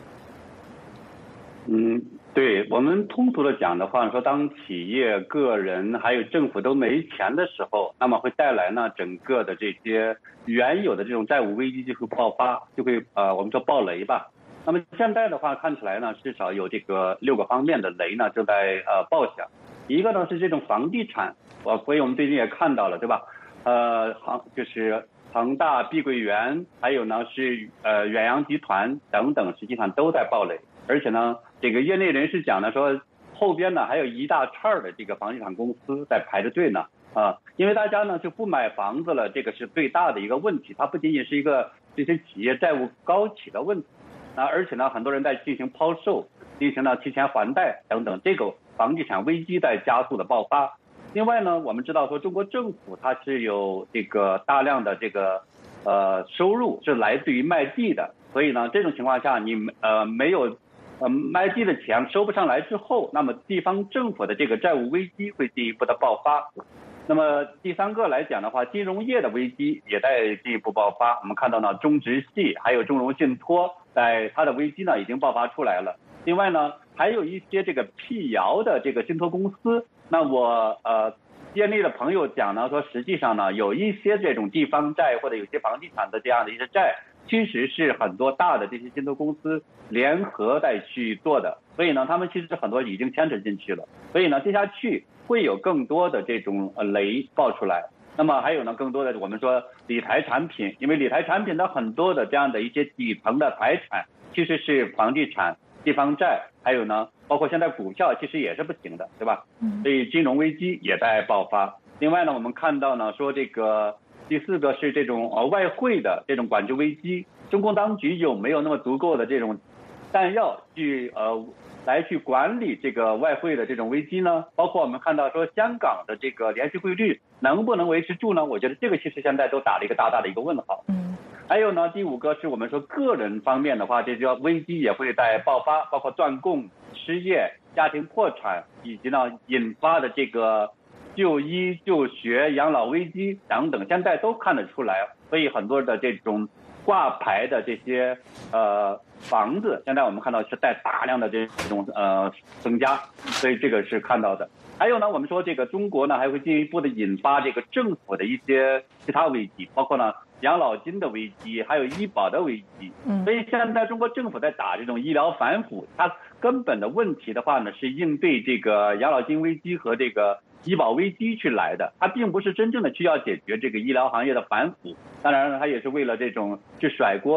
嗯。对我们通俗的讲的话，说当企业、个人还有政府都没钱的时候，那么会带来呢整个的这些原有的这种债务危机就会爆发，就会呃我们说爆雷吧。那么现在的话看起来呢，至少有这个六个方面的雷呢正在呃爆响。一个呢是这种房地产，我所以我们最近也看到了，对吧？呃，行就是恒大、碧桂园，还有呢是呃远洋集团等等，实际上都在爆雷，而且呢。这个业内人士讲呢，说后边呢还有一大串的这个房地产公司在排着队呢啊，因为大家呢就不买房子了，这个是最大的一个问题，它不仅仅是一个这些企业债务高企的问题啊，而且呢很多人在进行抛售，进行了提前还贷等等，这个房地产危机在加速的爆发。另外呢，我们知道说中国政府它是有这个大量的这个呃收入是来自于卖地的，所以呢这种情况下你呃没有。呃，卖地的钱收不上来之后，那么地方政府的这个债务危机会进一步的爆发。那么第三个来讲的话，金融业的危机也在进一步爆发。我们看到呢，中植系还有中融信托，在它的危机呢已经爆发出来了。另外呢，还有一些这个辟谣的这个信托公司。那我呃业内的朋友讲呢，说实际上呢，有一些这种地方债或者有些房地产的这样的一些债。其实是很多大的这些信托公司联合在去做的，所以呢，他们其实很多已经牵扯进去了，所以呢，接下去会有更多的这种呃雷爆出来。那么还有呢，更多的我们说理财产品，因为理财产品的很多的这样的一些底层的财产，其实是房地产、地方债，还有呢，包括现在股票其实也是不行的，对吧？所以金融危机也在爆发。另外呢，我们看到呢，说这个。第四个是这种呃外汇的这种管制危机，中共当局有没有那么足够的这种弹药去呃来去管理这个外汇的这种危机呢？包括我们看到说香港的这个联系汇率能不能维持住呢？我觉得这个其实现在都打了一个大大的一个问号。嗯。还有呢，第五个是我们说个人方面的话，这叫危机也会在爆发，包括断供、失业、家庭破产，以及呢引发的这个。就医、就学、养老危机等等，现在都看得出来，所以很多的这种挂牌的这些呃房子，现在我们看到是在大量的这种呃增加，所以这个是看到的。还有呢，我们说这个中国呢还会进一步的引发这个政府的一些其他危机，包括呢养老金的危机，还有医保的危机。嗯，所以现在中国政府在打这种医疗反腐，它根本的问题的话呢是应对这个养老金危机和这个。医保危机去来的，它并不是真正的去要解决这个医疗行业的反腐，当然它也是为了这种去甩锅，对吧？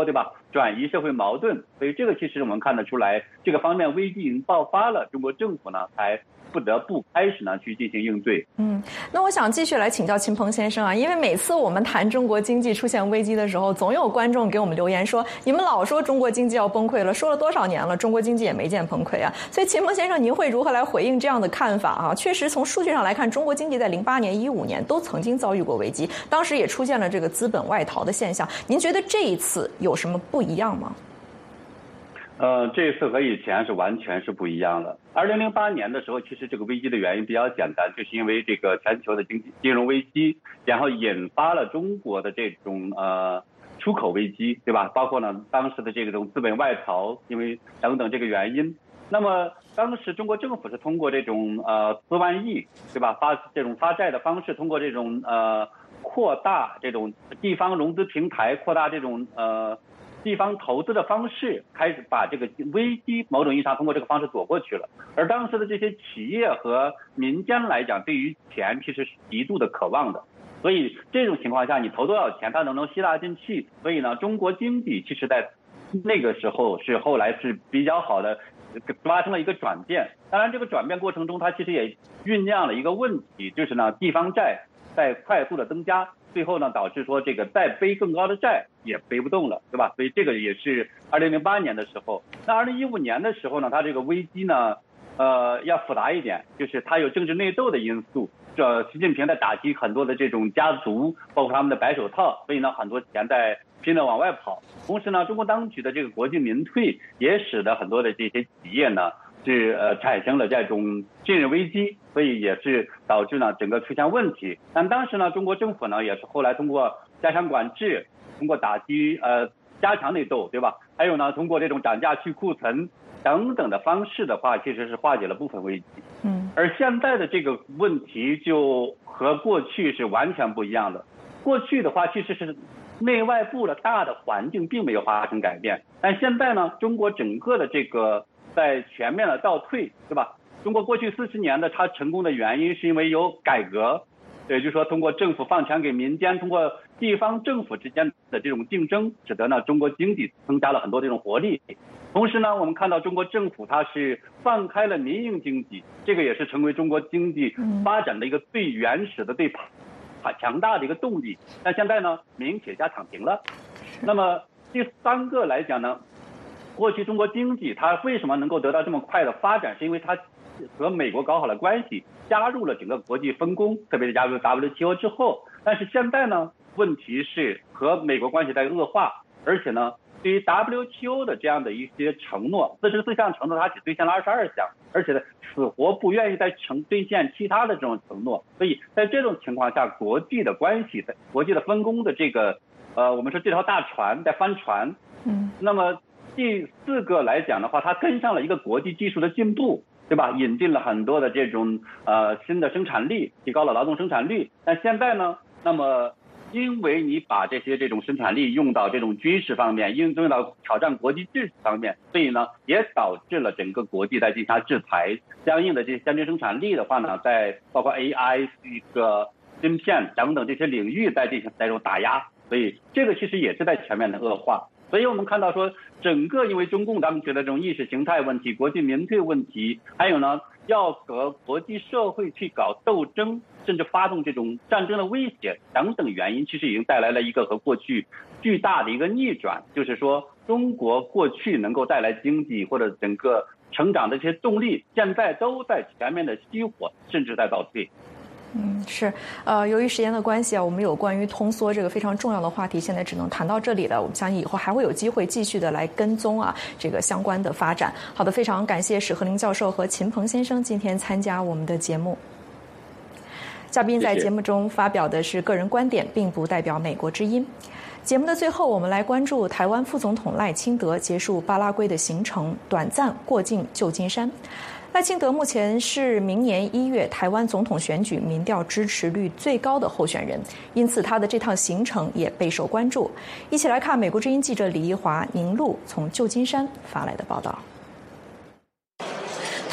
转移社会矛盾。所以这个其实我们看得出来，这个方面危机已经爆发了，中国政府呢才不得不开始呢去进行应对。 嗯，那我想继续来请教秦鹏先生啊，因为每次我们谈中国经济出现危机的时候，总有观众给我们留言说，你们老说中国经济要崩溃了，说了多少年了，中国经济也没见崩溃啊。所以秦鹏先生，您会如何来回应这样的看法啊？确实，从数据上来看，中国经济在零八年、一五年都曾经遭遇过危机，当时也出现了这个资本外逃的现象。您觉得这一次有什么不一样吗？ 呃，这一次和以前是完全是不一样的。二零零八年的时候，其实这个危机的原因比较简单，就是因为这个全球的经济金融危机，然后引发了中国的这种呃出口危机，对吧？包括呢当时的这种资本外逃，因为等等这个原因。那么当时中国政府是通过这种呃四万亿，对吧？发这种发债的方式，通过这种呃扩大这种地方融资平台，扩大这种呃。地方投资的方式，开始把这个危机某种意义上通过这个方式躲过去了。而当时的这些企业和民间来讲，对于钱其实是极度的渴望的，所以这种情况下，你投多少钱，它能能吸纳进去。所以呢，中国经济其实在那个时候是后来是比较好的，发生了一个转变。当然，这个转变过程中，它其实也酝酿了一个问题，就是呢，地方债在快速的增加。最后呢，导致说这个再背更高的债也背不动了，对吧？所以这个也是二零零八年的时候。那二零一五年的时候呢，它这个危机呢，呃，要复杂一点，就是它有政治内斗的因素。这习近平在打击很多的这种家族，包括他们的白手套，所以呢，很多钱在拼命往外跑。同时呢，中国当局的这个国进民退，也使得很多的这些企业呢。是呃产生了这种信任危机，所以也是导致呢整个出现问题。但当时呢，中国政府呢也是后来通过加强管制，通过打击呃加强内斗，对吧？还有呢，通过这种涨价去库存等等的方式的话，其实是化解了部分危机。嗯，而现在的这个问题就和过去是完全不一样的。过去的话，其实是内外部的大的环境并没有发生改变，但现在呢，中国整个的这个。在全面的倒退，对吧？中国过去四十年的它成功的原因是因为有改革，也就是说通过政府放权给民间，通过地方政府之间的这种竞争，使得呢中国经济增加了很多这种活力。同时呢，我们看到中国政府它是放开了民营经济，这个也是成为中国经济发展的一个最原始的、最强大的一个动力。但现在呢，民营企业家躺平了。那么第三个来讲呢？过去中国经济它为什么能够得到这么快的发展，是因为它和美国搞好了关系，加入了整个国际分工，特别是加入 W T O 之后。但是现在呢，问题是和美国关系在恶化，而且呢，对于 W T O 的这样的一些承诺，四十四项承诺它只兑现了二十二项，而且呢，死活不愿意再承兑现其他的这种承诺。所以在这种情况下，国际的关系的国际的分工的这个呃，我们说这条大船在翻船。嗯，那么。第四个来讲的话，它跟上了一个国际技术的进步，对吧？引进了很多的这种呃新的生产力，提高了劳动生产率。但现在呢，那么因为你把这些这种生产力用到这种军事方面，用到挑战国际秩序方面，所以呢，也导致了整个国际在进行制裁，相应的这些先进生产力的话呢，在包括 A I 这个芯片等等这些领域在进行这种打压，所以这个其实也是在全面的恶化。所以我们看到说，整个因为中共当局的这种意识形态问题、国进民退问题，还有呢要和国际社会去搞斗争，甚至发动这种战争的威胁等等原因，其实已经带来了一个和过去巨大的一个逆转，就是说中国过去能够带来经济或者整个成长的这些动力，现在都在全面的熄火，甚至在倒退。 嗯，是，呃，由于时间的关系啊，我们有关于通缩这个非常重要的话题，现在只能谈到这里了。我们相信以后还会有机会继续的来跟踪啊这个相关的发展。好的，非常感谢史和林教授和秦鹏先生今天参加我们的节目。嘉宾在节目中发表的是个人观点，并不代表美国之音。节目的最后，我们来关注台湾副总统赖清德结束巴拉圭的行程，短暂过境旧金山。赖清德目前是明年一月台湾总统选举民调支持率最高的候选人，因此他的这趟行程也备受关注。一起来看美国之音记者李一华、宁路从旧金山发来的报道。 台湾副总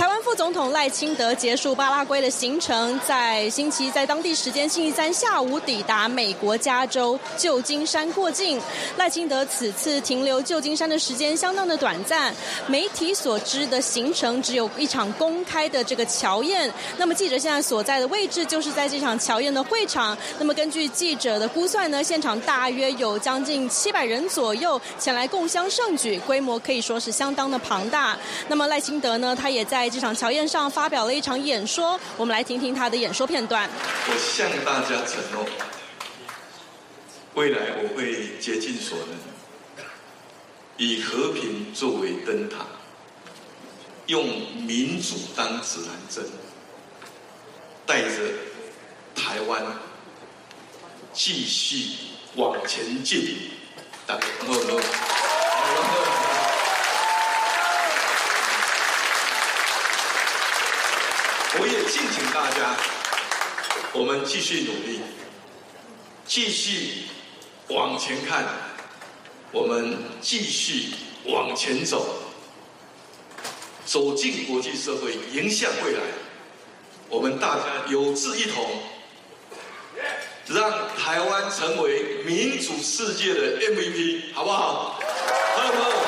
总统赖清德结束巴拉圭的行程，在星期在当地时间星期三下午抵达美国加州旧金山过境。赖清德此次停留旧金山的时间相当的短暂，媒体所知的行程只有一场公开的这个乔宴。那么记者现在所在的位置就是在这场乔宴的会场。那么根据记者的估算呢，现场大约有将近七百人左右前来共襄盛举，规模可以说是相当的庞大。那么赖清德呢，他也在这场乔宴上发表了一场演说，我们来听听他的演说片段。 我向大家承诺，未来我会竭尽所能，以和平作为灯塔，用民主当指南针，带着台湾继续往前进。大家好，我也敬请大家，我们继续努力，继续往前看，我们继续往前走，走进国际社会，迎向未来。我们大家有志一同，让台湾成为民主世界的 M V P， 好不好？好不好？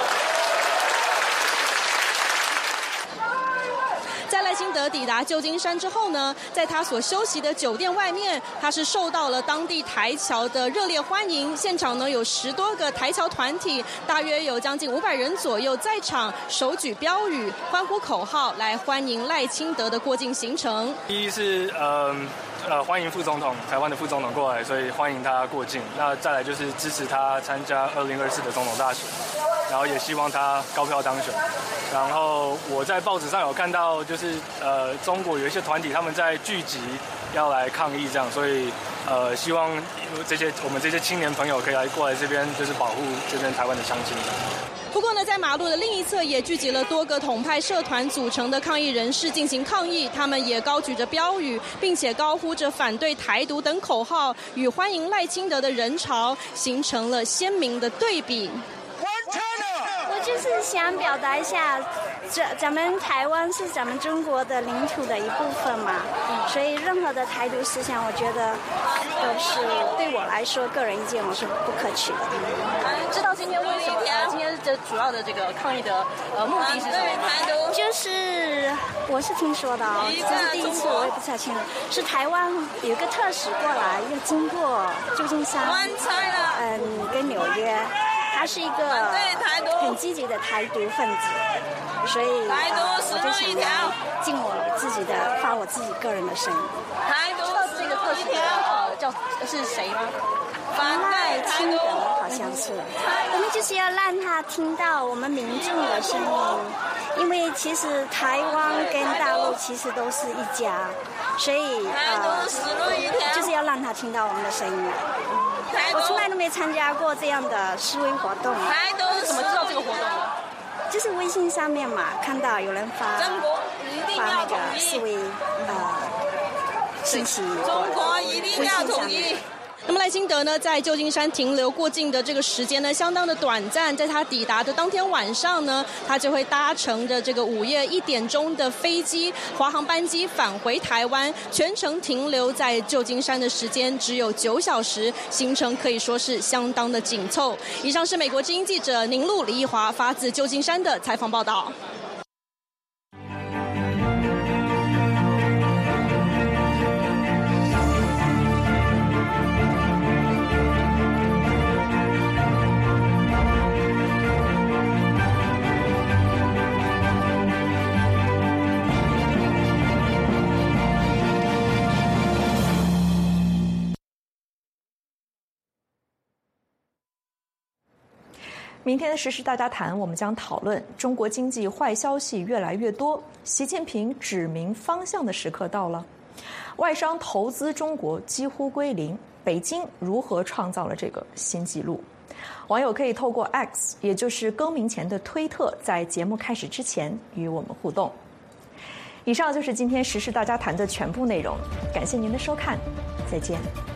在赖清德抵达旧金山之后呢，在他所休息的酒店外面，他是受到了当地台侨的热烈欢迎。现场呢有十多个台侨团体，大约有将近五百人左右在场，手举标语、欢呼口号来欢迎赖清德的过境行程。 第一是呃呃欢迎副总统，台湾的副总统过来，所以欢迎他过境。那再来就是支持他参加二零二四的总统大选，然后也希望他高票当选。然后我在报纸上有看到，就是呃中国有一些团体他们在聚集要来抗议这样，所以呃希望这些我们这些青年朋友可以来过来这边，就是保护这边台湾的乡亲。 不过呢，在马路的另一侧也聚集了多个统派社团组成的抗议人士进行抗议，他们也高举着标语，并且高呼着反对台独等口号，与欢迎赖清德的人潮形成了鲜明的对比。 我就是想表达一下，这咱们台湾是咱们中国的领土的一部分嘛，所以任何的台独思想，我觉得都是对我来说，个人意见我是不可取的。 知道今天为什么？今天这主要的这个抗议的呃目的是什么？ 就是我是听说的哦，这是第一次，我也不太清楚。是台湾有一个特使过来，要经过旧金山，嗯，跟纽约。他是一个很积极的台独分子，所以、呃、我就想要尽我自己的发我自己个人的声音。 知道这个特使呃叫是谁吗？ 赖清德好像是，我们就是要让他听到我们民众的声音，因为其实台湾跟大陆其实都是一家，所以呃就是要让他听到我们的声音。我从来都没参加过这样的示威活动。 怎么知道这个活动？ 就是微信上面嘛，看到有人发发那个示威呃信息， 中国一定要统一。那么赖清德呢，在旧金山停留过境的这个时间呢，相当的短暂。在他抵达的当天晚上呢，他就会搭乘着这个午夜一点钟的飞机，华航班机返回台湾，全程停留在旧金山的时间只有九小时，行程可以说是相当的紧凑。以上是美国之音记者宁露、李义华发自旧金山的采访报道。 明天的时事大家谈，我们将讨论中国经济坏消息越来越多，习近平指明方向的时刻到了。外商投资中国几乎归零，北京如何创造了这个新纪录？网友可以透过 X， 也就是更名前的推特，在节目开始之前与我们互动。以上就是今天时事大家谈的全部内容，感谢您的收看，再见。